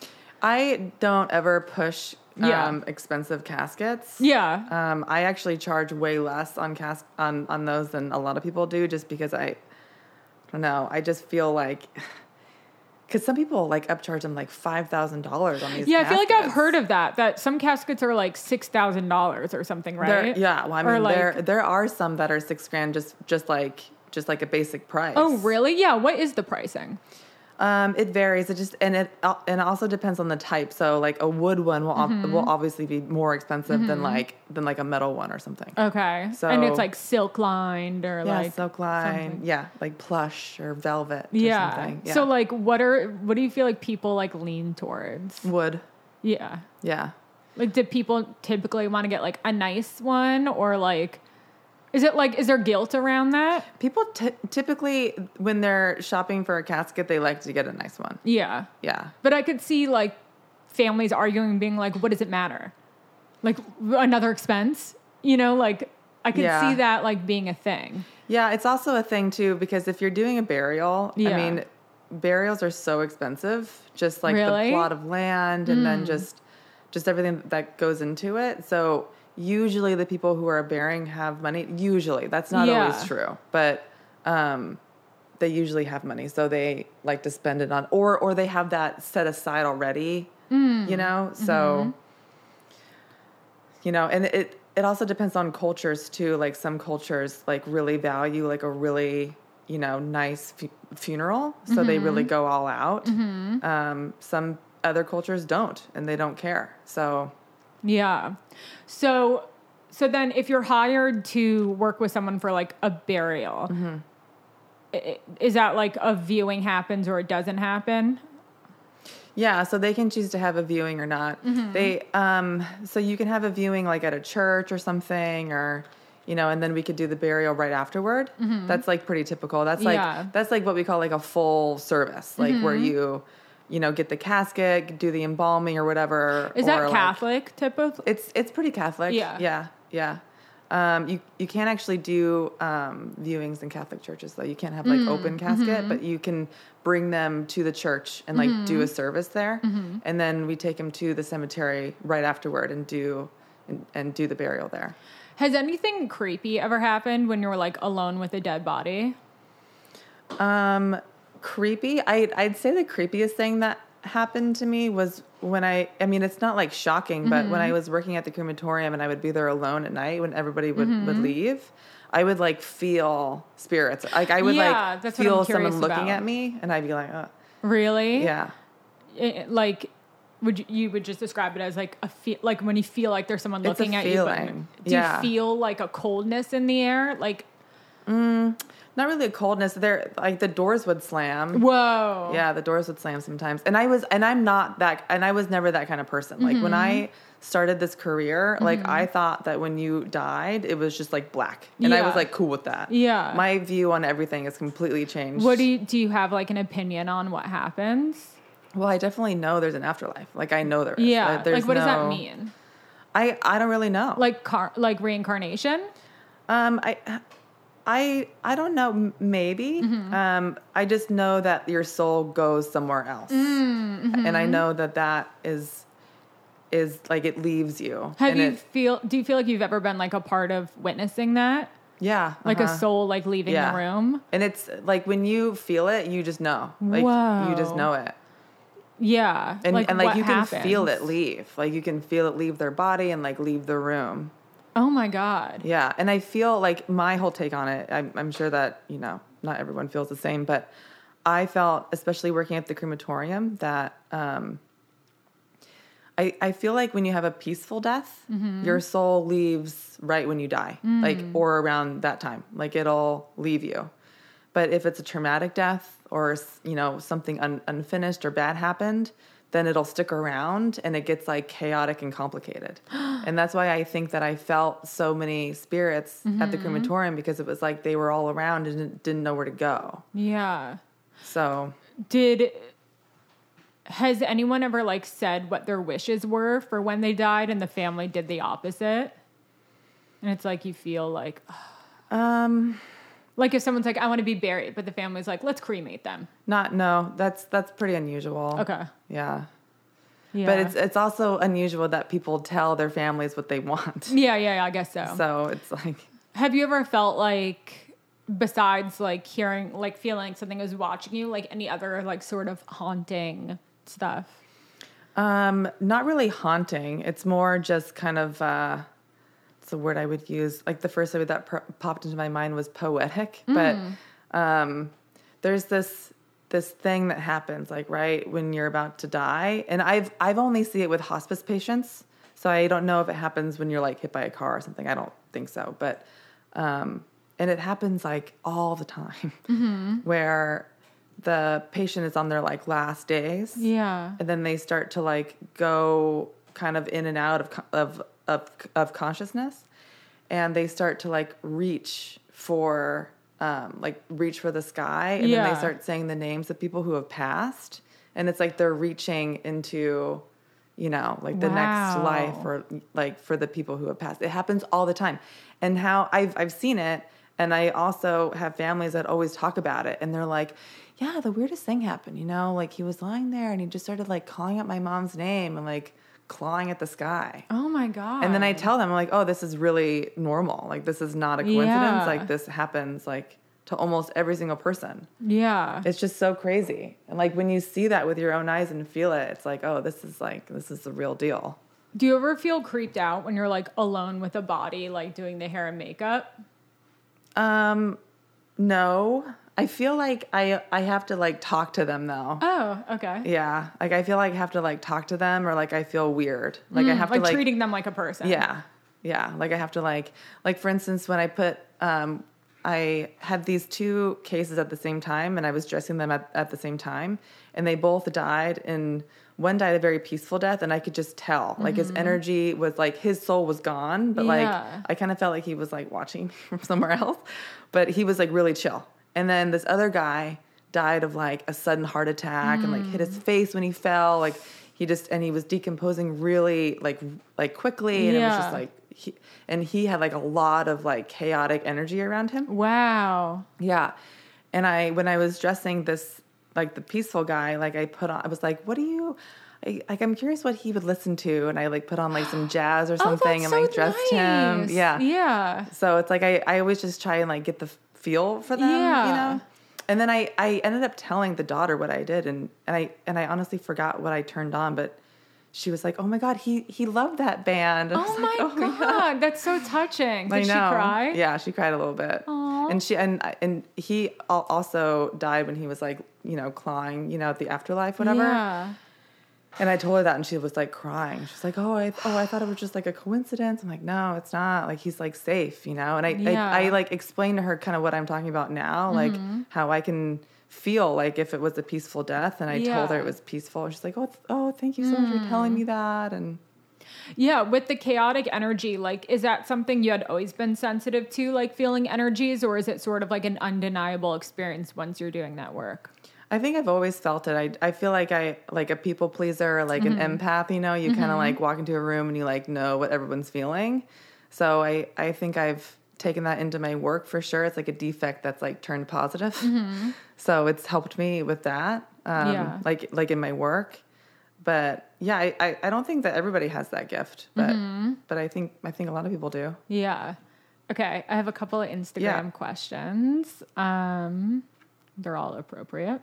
I don't ever push um, Yeah. expensive caskets. Yeah. Um, I actually charge way less on cas- on on those than a lot of people do, just because I, I don't know. I just feel like, because some people like upcharge them like five thousand dollars on these. Yeah, I feel like I've caskets. heard of that. That some caskets are like six thousand dollars or something, There- right? yeah, well, I Or, mean, like- there there are some that are six grand just just like just like a basic price. Oh, really? Yeah. What is the pricing? Um, it varies. It just and it and it also depends on the type. So like a wood one will ob- Mm-hmm. will obviously be more expensive than like than like a metal one or something. Okay. So- and it's like silk lined or yeah, like silk line. something. Yeah, like plush or velvet. Or Yeah. something. Yeah. So like, what are what do you feel like people like lean towards? wood. Yeah. Yeah. Like, do people typically want to get like a nice one or like, is it like, is there guilt around that? People t- typically, when they're shopping for a casket, they like to get a nice one. Yeah. Yeah. But I could see like families arguing, being like, what does it matter? Like another expense, you know, like I could Yeah. see that like being a thing. Yeah, it's also a thing too, because if you're doing a burial, Yeah. I mean, burials are so expensive, just like Really? the plot of land and then just just everything that goes into it. So usually the people who are burying have money. Usually, that's not Yeah. always true, but um, they usually have money, so they like to spend it on, or or they have that set aside already. You know, so you know, and it it also depends on cultures too. Like some cultures like really value like a really you know nice fu- funeral, so they really go all out. Um, some other cultures don't, and they don't care. So Yeah. So, so then if you're hired to work with someone for like a burial, i- is that like a viewing happens or it doesn't happen? yeah, so they can choose to have a viewing or not. They um, so you can have a viewing like at a church or something, or you know, and then we could do the burial right afterward. That's like pretty typical. That's like Yeah. that's like what we call like a full service, like where you you know get the casket, do the embalming or whatever. Is or that like- Catholic typical? It's it's pretty Catholic. Yeah. yeah, yeah. Um, you you can't actually do um, viewings in Catholic churches though. You can't have like open casket, but you can bring them to the church and like do a service there, and then we take them to the cemetery right afterward and do and, and do the burial there. Has anything creepy ever happened when you were like alone with a dead body? Um, creepy. I I'd say the creepiest thing that happened to me was when I I mean it's not like shocking, but when I was working at the crematorium and I would be there alone at night when everybody would, would leave, I would like feel spirits. Like I would Yeah, like that's what I'm feel curious someone looking about. at me and I'd be like, oh. Really? Yeah. It- like, would you, you would just describe it as like a feel, like when you feel like there's someone It's a looking at feeling. you? But do Yeah. you feel like a coldness in the air? Like, Not really a coldness. There like the doors would slam. whoa. Yeah, the doors would slam sometimes. And I was and I'm not that and I was never that kind of person. Like when I started this career, like I thought that when you died, it was just like black. And I Yeah. was like cool with that. Yeah. My view on everything has completely changed. What do you, do you have like an opinion on what happens? Well, I definitely know there's an afterlife. Like I know there is. Yeah. Uh, there's Like, what does that no- mean? I I don't really know. Like car, like reincarnation? Um, I, I, I don't know. m- Maybe. Mm-hmm. Um, I just know that your soul goes somewhere else, Mm-hmm. and I know that that is, is like it leaves you. Have and you It, feel, do you feel like you've ever been like a part of witnessing that? yeah. Like uh-huh. a soul like leaving Yeah. the room? And it's like when you feel it, you just know. Like you just Whoa. know it, Yeah. and and like what you can happens? feel it leave. Like you can feel it leave their body and like leave the room. Oh my God. Yeah, and I feel like my whole take on it, I'm, I'm sure that, you know, not everyone feels the same, but I felt, especially working at the crematorium, that um, I, I feel like when you have a peaceful death, Mm-hmm. your soul leaves right when you die, Mm. like, or around that time, like it'll leave you. But if it's a traumatic death or, you know, something un, unfinished or bad happened, then it'll stick around and it gets like chaotic and complicated. And that's why I think that I felt so many spirits Mm-hmm. at the crematorium, because it was like they were all around and didn't, didn't know where to go. Yeah. So Did has anyone ever like said what their wishes were for when they died and the family did the opposite? And it's like you feel like um like if someone's like, I want to be buried, but the family's like, let's cremate them. not no, that's that's pretty unusual. Okay. Yeah. Yeah. But it's it's also unusual that people tell their families what they want. yeah, yeah, yeah, I guess so. So it's like, Have you ever felt like, besides like hearing, like feeling something is watching you, like any other like sort of haunting stuff? um, not really haunting. It's more just kind of, uh, it's a word I would use. Like the first word that pro- popped into my mind was poetic. But um, there's this this thing that happens, like right when you're about to die, and I've I've only seen it with hospice patients. So I don't know if it happens when you're like hit by a car or something. I don't think so, but. Um, and it happens like all the time Mm-hmm. where the patient is on their like last days. Yeah. And then they start to like go kind of in and out of, of, of, of consciousness, and they start to like reach for, um, like reach for the sky. And Yeah. then they start saying the names of people who have passed. And it's like they're reaching into, you know, like the next Wow. life, or like for the people who have passed. It happens all the time. And how I've, I've seen it. And I also have families that always talk about it. And they're like, yeah, the weirdest thing happened, you know, like he was lying there and he just started like calling out my mom's name and like clawing at the sky. Oh my God. And then I tell them, like, oh, this is really normal. Like, this is not a coincidence. Yeah. Like, this happens like to almost every single person. Yeah. It's just so crazy. And like when you see that with your own eyes and feel it, it's like, oh, this is like, this is the real deal. Do you ever feel creeped out when you're like alone with a body, like doing the hair and makeup? Um, no, I feel like I, I have to like talk to them though. Oh, okay. Yeah. Like I feel like I have to like talk to them, or like I feel weird. Like I have like to like treating them like a person. Yeah. Yeah. Like I have to like, like for instance, when I put, um, I had these two cases at the same time, and I was dressing them at, at the same time, and they both died, and one died a very peaceful death, and I could just tell, like his energy was like, his soul was gone, but like Yeah. I kind of felt like he was like watching me from somewhere else, but he was like really chill. And then this other guy died of like a sudden heart attack and like hit his face when he fell, like he just, and he was decomposing really like like quickly, and it was Yeah. just like he, and he had like a lot of like chaotic energy around him. Wow. Yeah. And I, when I was dressing this, like the peaceful guy, like I put on, I was like, what do you, I, like, I'm curious what he would listen to. And I like put on like some jazz or something, oh, and that's like so dressed him. nice. Yeah. Yeah. So it's like, I, I always just try and like get the feel for them, Yeah. you know? And then I, I ended up telling the daughter what I did. And, and I, and I honestly forgot what I turned on, but she was like, oh my God, he, he loved that band. I was Oh like, my "Oh, yeah." God. That's so touching. Did I know. she cry? Yeah, she cried a little bit. Aw. And she and and he al- also died when he was like, you know, clawing, you know, at the afterlife, whatever. Yeah. And I told her that, and she was like crying. She's like, "Oh, I oh, I thought it was just like a coincidence." I'm like, "No, it's not. Like he's like safe, you know." And I Yeah. I, I like explained to her kind of what I'm talking about now, like Mm-hmm. how I can feel like if it was a peaceful death, and I told her Yeah. it was peaceful. She's like, "Oh, th- oh, thank you so much for telling me that." And Yeah, with the chaotic energy, like, is that something you had always been sensitive to, like feeling energies, or is it sort of like an undeniable experience once you're doing that work? I think I've always felt it. I I feel like I like a people pleaser, like Mm-hmm. an empath. You know, you kind of like walk into a room and you like know what everyone's feeling. So I I think I've taken that into my work for sure. It's like a defect that's like turned positive. So it's helped me with that. Um, Yeah. Like like in my work. But yeah, I, I, I don't think that everybody has that gift. But Mm-hmm. but I think I think a lot of people do. Yeah. Okay, I have a couple of Instagram Yeah. questions. Um, they're all appropriate.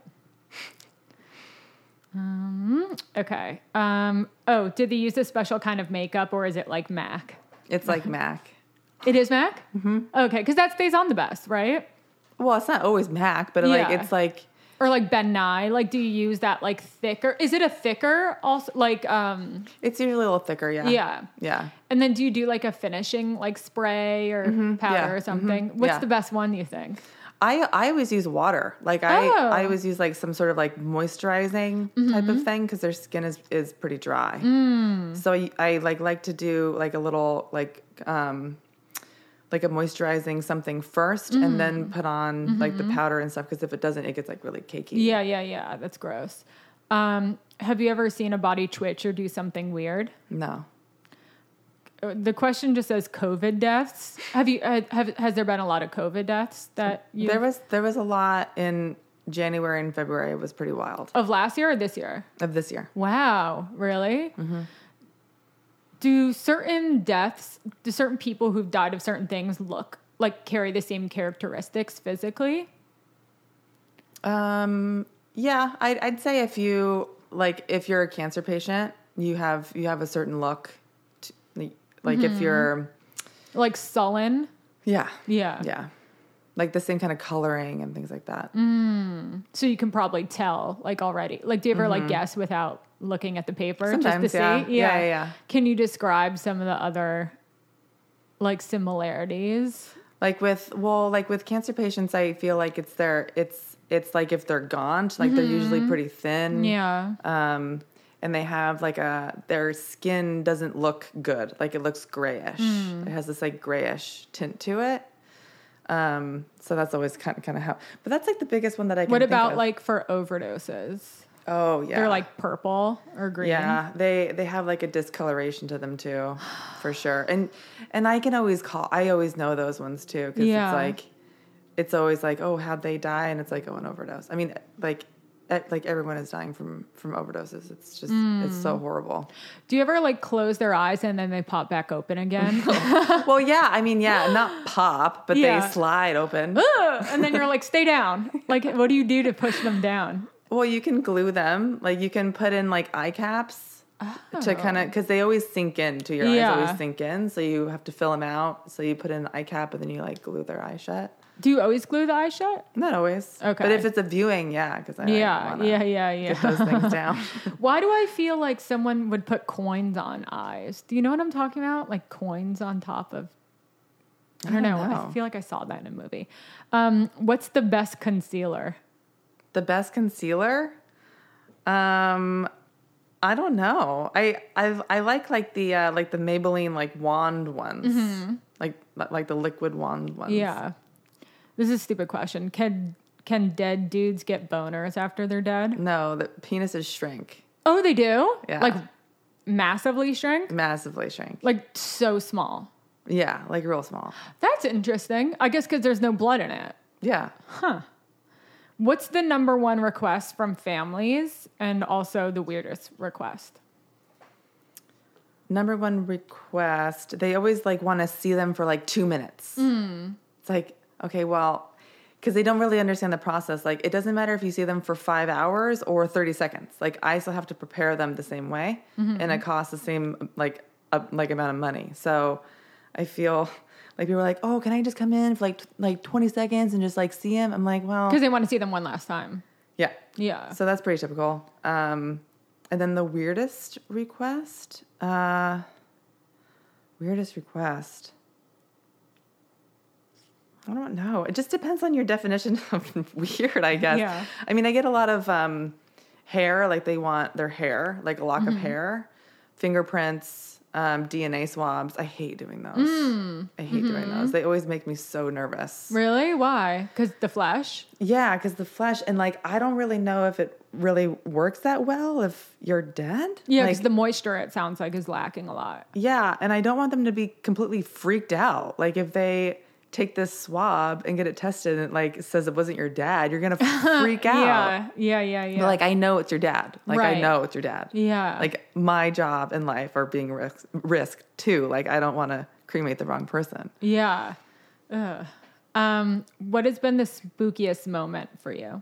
Um, okay. Um, oh, did they use a special kind of makeup, or is it like MAC? It's like MAC. It is MAC? Mm-hmm. Okay, because that stays on the best, right? Well, it's not always MAC, but like Yeah. it's like Or like Ben Nye, like do you use that like thicker? Is it a thicker also like um It's usually a little thicker, yeah. yeah. Yeah. And then do you do like a finishing like spray or powder yeah, or something? What's yeah. the best one you think? I, I always use water. Like I, Oh. I always use like some sort of like moisturizing type of thing because their skin is, is pretty dry. So I, I like like to do like a little like um like a moisturizing something first and then put on like the powder and stuff because if it doesn't, it gets like really cakey. Yeah, yeah, yeah. That's gross. Um, have you ever seen a body twitch or do something weird? No. The question just says COVID deaths. Have you uh, have has there been a lot of COVID deaths that you There was there was a lot in January and February. It was pretty wild of last year or this year? of this year. Wow, really? Do certain deaths, do certain people who've died of certain things look like carry the same characteristics physically? Um, yeah, I'd, I'd say if you like, if you're a cancer patient, you have you have a certain look. To, like if you're, Like sullen? yeah, Yeah. yeah, like the same kind of coloring and things like that. So you can probably tell like already. Like do you ever like guess without looking at the paper Sometimes, just to yeah. see? Yeah, yeah, yeah. Can you describe some of the other like similarities? Like with well, like with cancer patients, I feel like it's their it's it's like if they're gaunt, like they're usually pretty thin. Yeah. Um, and they have like a their skin doesn't look good, like it looks grayish. It has this like grayish tint to it. Um, so that's always kind of kind of how. But that's like the biggest one that I can. What think about of. like for overdoses? Oh yeah, They're like purple or green. yeah. They they have like a discoloration to them too, for sure. And and I can always call. I always know those ones too because Yeah. it's like it's always like, oh, how'd they die? And it's like, oh, an overdose. I mean, like. Like everyone is dying from from overdoses. It's just it's so horrible. Do you ever like close their eyes and then they pop back open again? Well, yeah. I mean, yeah, not pop, but Yeah. they slide open. Ugh, and then you're like, stay down. Like, what do you do to push them down? Well, you can glue them. Like you can put in like eye caps to kind of because they always sink in. To your Yeah. eyes always sink in, so you have to fill them out. So you put in an eye cap and then you like glue their eye shut. Do you always glue the eye shut? Not always. Okay. But if it's a viewing, yeah, because I Yeah, wanna yeah, yeah, yeah. get those things down. Why do I feel like someone would put coins on eyes? Do you know what I'm talking about? Like coins on top of. I don't, I know. don't know. I feel like I saw that in a movie. Um, what's the best concealer? The best concealer? Um, I don't know. I I I like like the uh, like the Maybelline like wand ones, like like the liquid wand ones. Yeah. This is a stupid question. Can can dead dudes get boners after they're dead? No, the penises shrink Oh, they do? Yeah. Like massively shrink? massively, shrink. Like so small. Yeah, like real small. That's interesting. I guess because there's no blood in it. Yeah. What's the number one request from families and also the weirdest request? Number one request. They always like want to see them for like two minutes. It's like, okay, well, because they don't really understand the process. Like, it doesn't matter if you see them for five hours or thirty seconds. Like, I still have to prepare them the same way, and it costs the same like a, like amount of money. So, I feel like people are like, oh, can I just come in for like like twenty seconds and just like see him? I'm like, well, Because they want to see them one last time. yeah, Yeah. so that's pretty typical. Um, and then the weirdest request, uh, weirdest request. I don't know. It just depends on your definition of weird, I guess. Yeah. I mean, I get a lot of um, hair, like they want their hair, like a lock of hair, fingerprints, um, D N A swabs. I hate doing those. I hate doing those. They always make me so nervous. Really? Why? Because the flesh? Yeah, because the flesh, and like, I don't really know if it really works that well if you're dead. Yeah, Like, because the moisture, it sounds like, is lacking a lot. yeah, and I don't want them to be completely freaked out. Like, if they take this swab and get it tested and it like says it wasn't your dad, you're gonna freak out. Yeah, yeah, yeah, yeah. But like, I know it's your dad. Like, I Right. know it's your dad. Yeah. Like, my job and life are being risk- risked too. Like, I don't want to cremate the wrong person. Yeah. Ugh. Um, what has been the spookiest moment for you?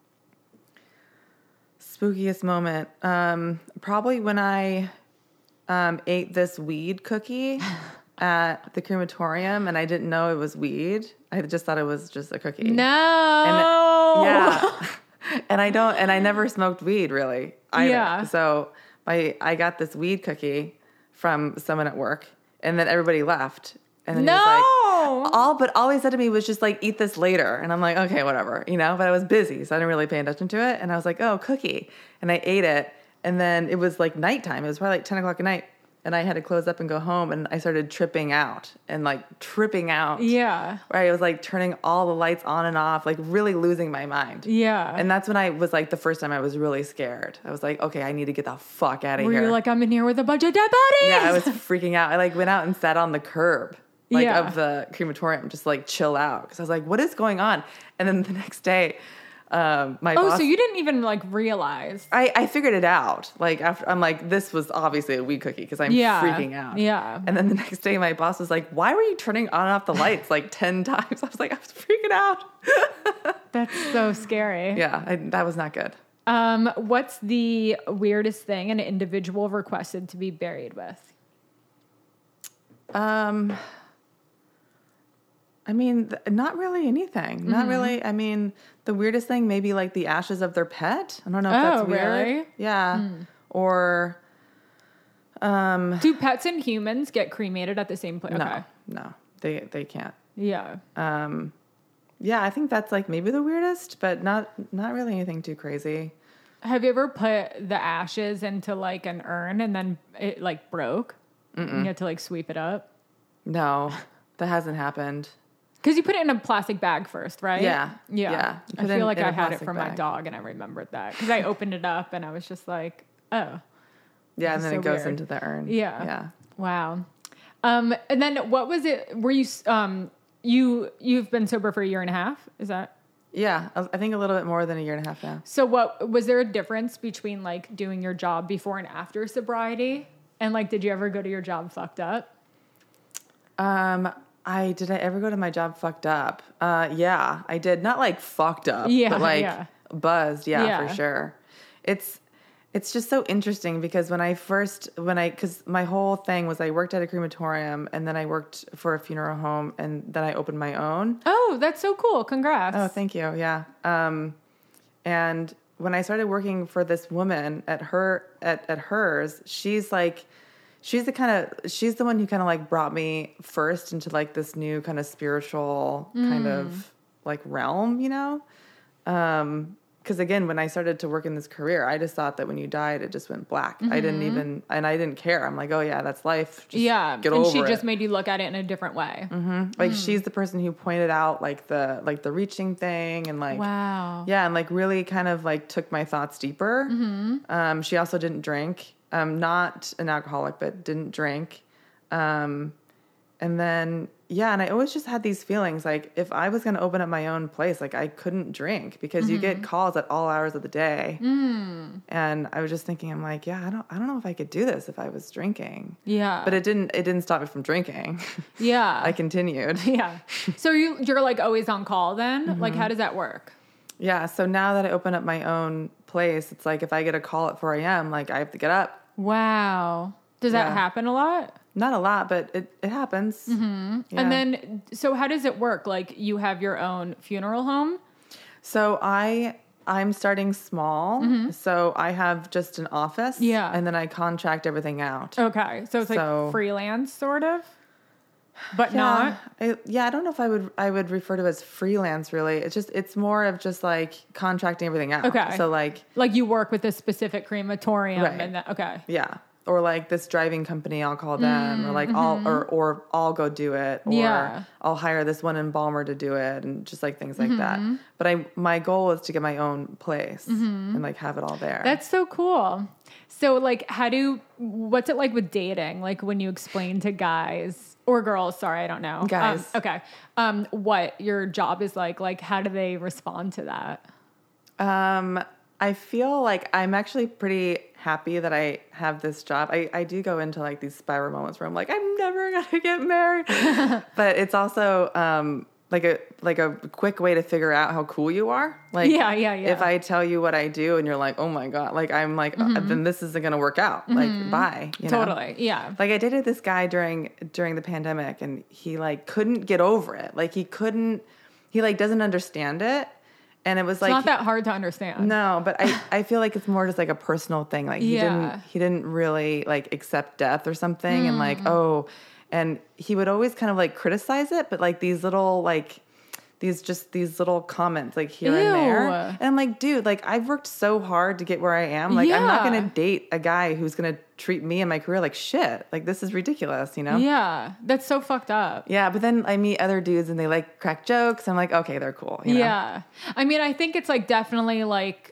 Spookiest moment. Um, probably when I um, ate this weed cookie at the crematorium and I didn't know it was weed. I just thought it was just a cookie. No. Yeah. and I don't, and I never smoked weed really either. Yeah. So my, I got this weed cookie from someone at work, and then everybody left. And then No. he was like, all, but all he said to me was just like, eat this later. And I'm like, okay, whatever, you know, but I was busy. So I didn't really pay attention to it. And I was like, oh, cookie. And I ate it. And then it was like nighttime. It was probably like ten o'clock at night. And I had to close up and go home. And I started tripping out and like tripping out. Yeah. Where I was like turning all the lights on and off, like really losing my mind. Yeah. And that's when I was like, the first time I was really scared. I was like, okay, I need to get the fuck out of Where here. you're like, I'm in here with a bunch of dead bodies. Yeah, I was freaking out. I like went out and sat on the curb. Like Yeah. of the crematorium, just like chill out. Because I was like, what is going on? And then the next day, um, my Oh, boss... so you didn't even like realize. I, I figured it out. Like after, I'm like, this was obviously a weed cookie because I'm Yeah. freaking out. Yeah. And then the next day, my boss was like, why were you turning on and off the lights like ten times? I was like, I was freaking out. That's so scary. Yeah, I, that was not good. Um, what's the weirdest thing an individual requested to be buried with? Um... I mean, th- not really anything. Not Mm-hmm. really. I mean, the weirdest thing, maybe like the ashes of their pet. I don't know if Oh, that's weird. really? Yeah. Or, um, Do pets and humans get cremated at the same place? no, Okay. no, they they can't. Yeah. Um, yeah, I think that's like maybe the weirdest, but not not really anything too crazy. Have you ever put the ashes into like an urn and then it like broke? And you had to like sweep it up? No, that hasn't happened. Because you put it in a plastic bag first, right? Yeah. Yeah. Yeah. You I put feel in- like in a I had it plastic for my bag. dog and I remembered that. Because I opened it up and I was just like, oh, Yeah, and then so it goes weird. into the urn. Yeah. Yeah. wow. Um, and then what was it? Were you, um, you, you've been sober for a year and a half? Is that? Yeah, I I think a little bit more than a year and a half now. So what, was there a difference between like doing your job before and after sobriety? And like, did you ever go to your job fucked up? Um, I did I ever go to my job fucked up? Uh, yeah, I did. Not like fucked up, Yeah, but like yeah. buzzed. Yeah, Yeah. for sure. It's it's just so interesting because when I first when I because my whole thing was I worked at a crematorium and then I worked for a funeral home and then I opened my own. Oh, that's so cool. Congrats. Oh, thank you. Yeah. Um, and when I started working for this woman at her at at hers, she's like. She's the kind of she's the one who kind of like brought me first into like this new kind of spiritual kind of like realm, you know? Um, because again, when I started to work in this career, I just thought that when you died, it just went black. I didn't even, and I didn't care. I'm like, oh yeah, that's life. Just Yeah. get and over she it. just made you look at it in a different way. Like she's the person who pointed out like the like the reaching thing and like Wow. yeah, and like really kind of like took my thoughts deeper. Um, she also didn't drink. Um, not an alcoholic, but didn't drink. Um, and then, yeah, and I always just had these feelings like if I was going to open up my own place, like I couldn't drink because you get calls at all hours of the day. Mm. And I was just thinking, I'm like, yeah, I don't, I don't know if I could do this if I was drinking. Yeah. But it didn't, it didn't stop me from drinking. yeah. I continued. yeah. So you, you're like always on call then? Mm-hmm. Like, how does that work? Yeah. So now that I open up my own place, it's like if I get a call at four a.m., like I have to get up. Wow. Does that Yeah. happen a lot? Not a lot, but it, it happens. Mm-hmm. Yeah. And then, so how does it work? Like, you have your own funeral home? So I I'm starting small. So I have just an office. Yeah. And then I contract everything out. Okay. So it's like So- freelance, sort of? But Yeah, not? I, yeah, I don't know if I would I would refer to it as freelance really. It's just it's more of just like contracting everything out. Okay. So like Like, you work with a specific crematorium Right. and that, okay. yeah. Or like this driving company, I'll call them, or like I'll or or I'll go do it, or Mm, Yeah. I'll hire this one embalmer to do it, and just like things like that. Mm-hmm. But I my goal is to get my own place and like have it all there. That's so cool. So, like, how do, what's it like with dating? Like, when you explain to guys or girls, sorry, I don't know. Guys. Um, okay. Um, what your job is like, like, how do they respond to that? Um, I feel like I'm actually pretty happy that I have this job. I, I do go into like these spiral moments where I'm like, I'm never gonna get married. But it's also um like a like a quick way to figure out how cool you are. Like Yeah, yeah, yeah. if I tell you what I do and you're like, oh my God, like I'm like uh, then this isn't gonna work out. Like bye. You know? Totally. Yeah. Like I dated this guy during during the pandemic and he like couldn't get over it. Like he couldn't he like doesn't understand it. And it was It's like not that hard to understand. no, but I, I feel like it's more just like a personal thing. Like he Yeah. didn't he didn't really like accept death or something, and like oh, and he would always kind of like criticize it, but like these little like these just these little comments like here and there, Ew. and I'm like, dude, like I've worked so hard to get where I am. Like I'm not Yeah. gonna date a guy who's gonna treat me and my career like shit. Like this is ridiculous, you know? Yeah, that's so fucked up. Yeah, but then I meet other dudes and they like crack jokes. I'm like, okay, they're cool. You know? Yeah. I mean, I think it's like definitely like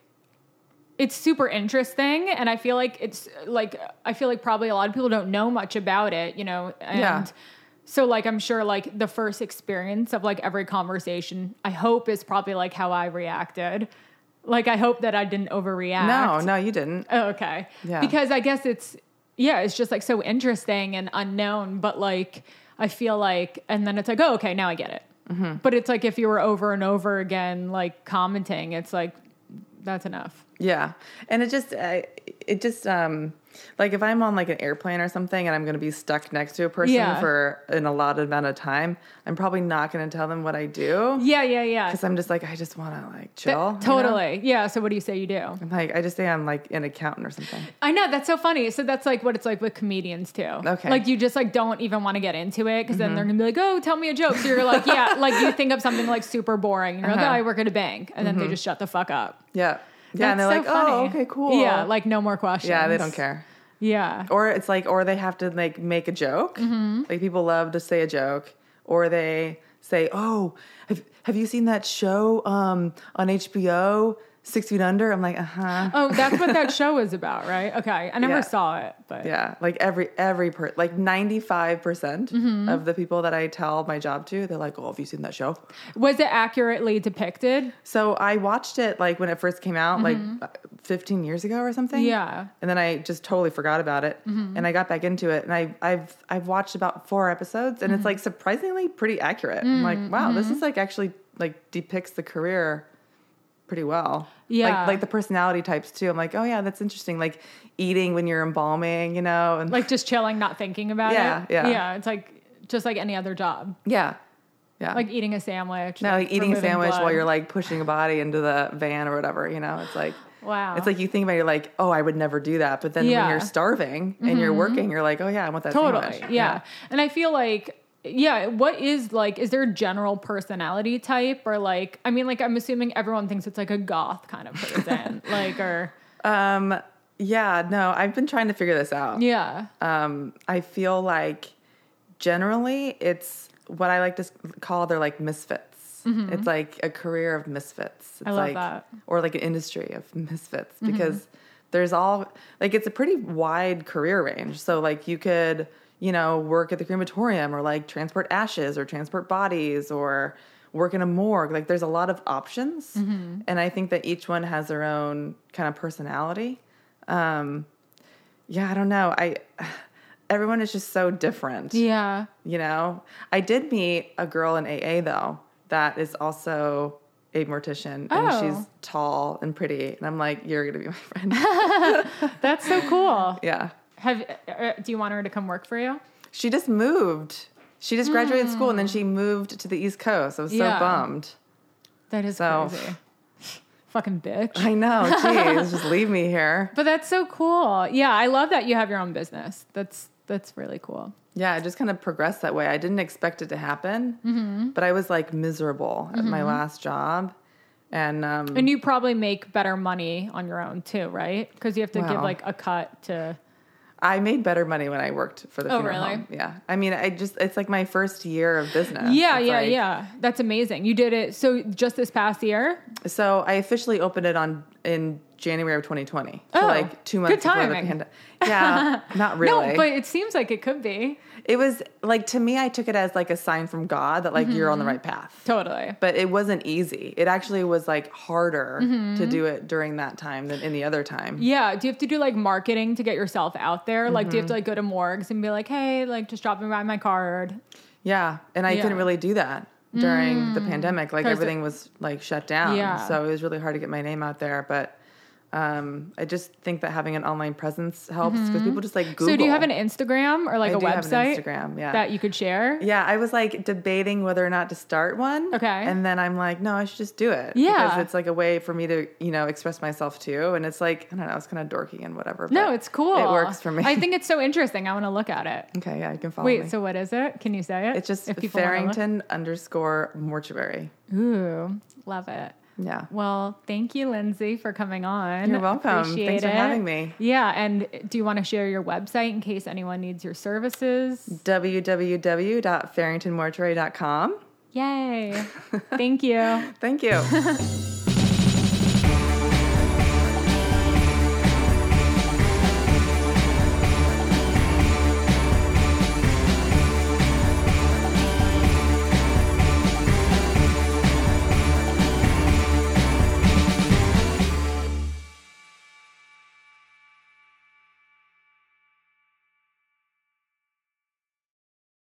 it's super interesting, and I feel like it's like I feel like probably a lot of people don't know much about it, you know. And Yeah. so like I'm sure like the first experience of like every conversation, I hope is probably like how I reacted. Like I hope that I didn't overreact. No, no, you didn't. Oh, okay. Yeah. Because I guess it's, yeah, it's just like so interesting and unknown, but like, I feel like, and then it's like, oh, okay, now I get it. Mm-hmm. But it's like, if you were over and over again, like commenting, it's like, that's enough. Yeah. And it just, I, it just, um, like if I'm on like an airplane or something and I'm going to be stuck next to a person Yeah. for an allotted amount of time, I'm probably not going to tell them what I do. Yeah, yeah, yeah. Because I'm just like, I just want to like Th- chill. you know? totally. Yeah. So what do you say you do? I'm like, I just say I'm like an accountant or something. I know, that's so funny. So that's like what it's like with comedians too. Okay. Like you just like don't even want to get into it because then they're gonna be like, oh, tell me a joke. So you're like, yeah, like you think of something like super boring. You're like, Uh-huh. oh, I work at a bank, and then they just shut the fuck up. Yeah. Yeah. and they're That's like, so oh, funny. okay, cool. Yeah, like no more questions. Yeah, they don't care. Yeah. Or it's like, or they have to like make a joke. Mm-hmm. Like people love to say a joke, or they say, "Oh, have, have you seen that show um, on H B O, Six Feet Under?" I'm like, "Uh huh." Oh, that's what that show is about, right? Okay, I never Yeah. saw it, but Yeah, like every every per like ninety-five percent Mm-hmm. of the people that I tell my job to, they're like, "Oh, have you seen that show?" was it accurately depicted? So I watched it like when it first came out, like fifteen years ago or something. Mm-hmm. Yeah. And then I just totally forgot about it, and I got back into it, and I, I've I've watched about four episodes, and Mm-hmm. it's like surprisingly pretty accurate. I'm like, wow, this is like actually like depicts the career pretty well. Yeah. like like the personality types too. I'm like, oh yeah, that's interesting. Like eating when you're embalming, you know, and Like just chilling, not thinking about Yeah, it. yeah. Yeah, it's like just like any other job, yeah, yeah, like eating a sandwich. no, like eating a removing sandwich blood. while you're like pushing a body into the van or whatever. You know, it's like. Wow. It's like you think about it, you're like, oh, I would never do that. But then Yeah. when you're starving and you're working, you're like, oh yeah, I want that Totally. sandwich. Yeah. And I feel like, yeah, what is like, is there a general personality type or like, I mean, like, I'm assuming everyone thinks it's like a goth kind of person, like, or, Um, yeah, no, I've been trying to figure this out. yeah. Um, I feel like generally it's what I like to s- call they're like misfits. It's like a career of misfits. It's Mm-hmm. I love like, that. Or like an industry of misfits Mm-hmm. because there's all like it's a pretty wide career range. So like you could, you know, work at the crematorium or like transport ashes or transport bodies or work in a morgue. Like there's a lot of options. Mm-hmm. And I think that each one has their own kind of personality. Um, yeah, I don't know. I everyone is just so different. Yeah. You know, I did meet a girl in A A though that is also a mortician, and Oh. she's tall and pretty, and I'm like, you're gonna be my friend. That's so cool. Yeah, Have, uh, do you want her to come work for you? she just moved. She just graduated school, and then she moved to the East Coast. I was so Yeah. bummed. That is So- crazy. Fucking bitch. I know. Geez, just leave me here. But that's so cool. Yeah, I love that you have your own business. That's that's really cool. Yeah, it just kind of progressed that way. I didn't expect it to happen, Mm-hmm. but I was like miserable at my last job, and um, And you probably make better money on your own too, right? Because you have to give Wow. like a cut to. I made better money when I worked for the Oh, funeral really? home. Yeah, I mean, I just it's like my first year of business. Yeah, It's yeah, like- yeah. That's amazing. You did it. So just this past year. So I officially opened it on in January of twenty twenty. So Oh, like two months good before the timing. pandemic. Yeah, not really. No, but it seems like it could be. It was like to me, I took it as like a sign from God that like you're on the right path. Totally. But it wasn't easy. It actually was like harder to do it during that time than any other time. Yeah. Do you have to do like marketing to get yourself out there? Like, do you have to Mm-hmm. like go to morgues and be like, hey, like just dropping by my card? Yeah, and I Yeah. couldn't really do that during the pandemic. Like 'Cause everything was like shut down. Yeah. So it was really hard to get my name out there. But Um, I just think that having an online presence helps because people just like Google. So do you have an Instagram or like I a do have an website Instagram, yeah. that you could share? Yeah, I was like debating whether or not to start one. Okay. And then I'm like, no, I should just do it. Yeah. Because it's like a way for me to, you know, express myself too. And it's like, I don't know, it's kind of dorky and whatever. No, but it's cool. It works for me. I think it's so interesting. I want to look at it. Okay, yeah, you can follow Wait, me. so what is it? Can you say it? It's just if people wanna look? Farrington underscore mortuary. Ooh, love it. Yeah. Well, thank you, Lindsay, for coming on. You're welcome. Appreciate Thanks for it. having me. Yeah, and do you want to share your website in case anyone needs your services? w w w dot farrington mortuary dot com. Yay. Thank you. Thank you.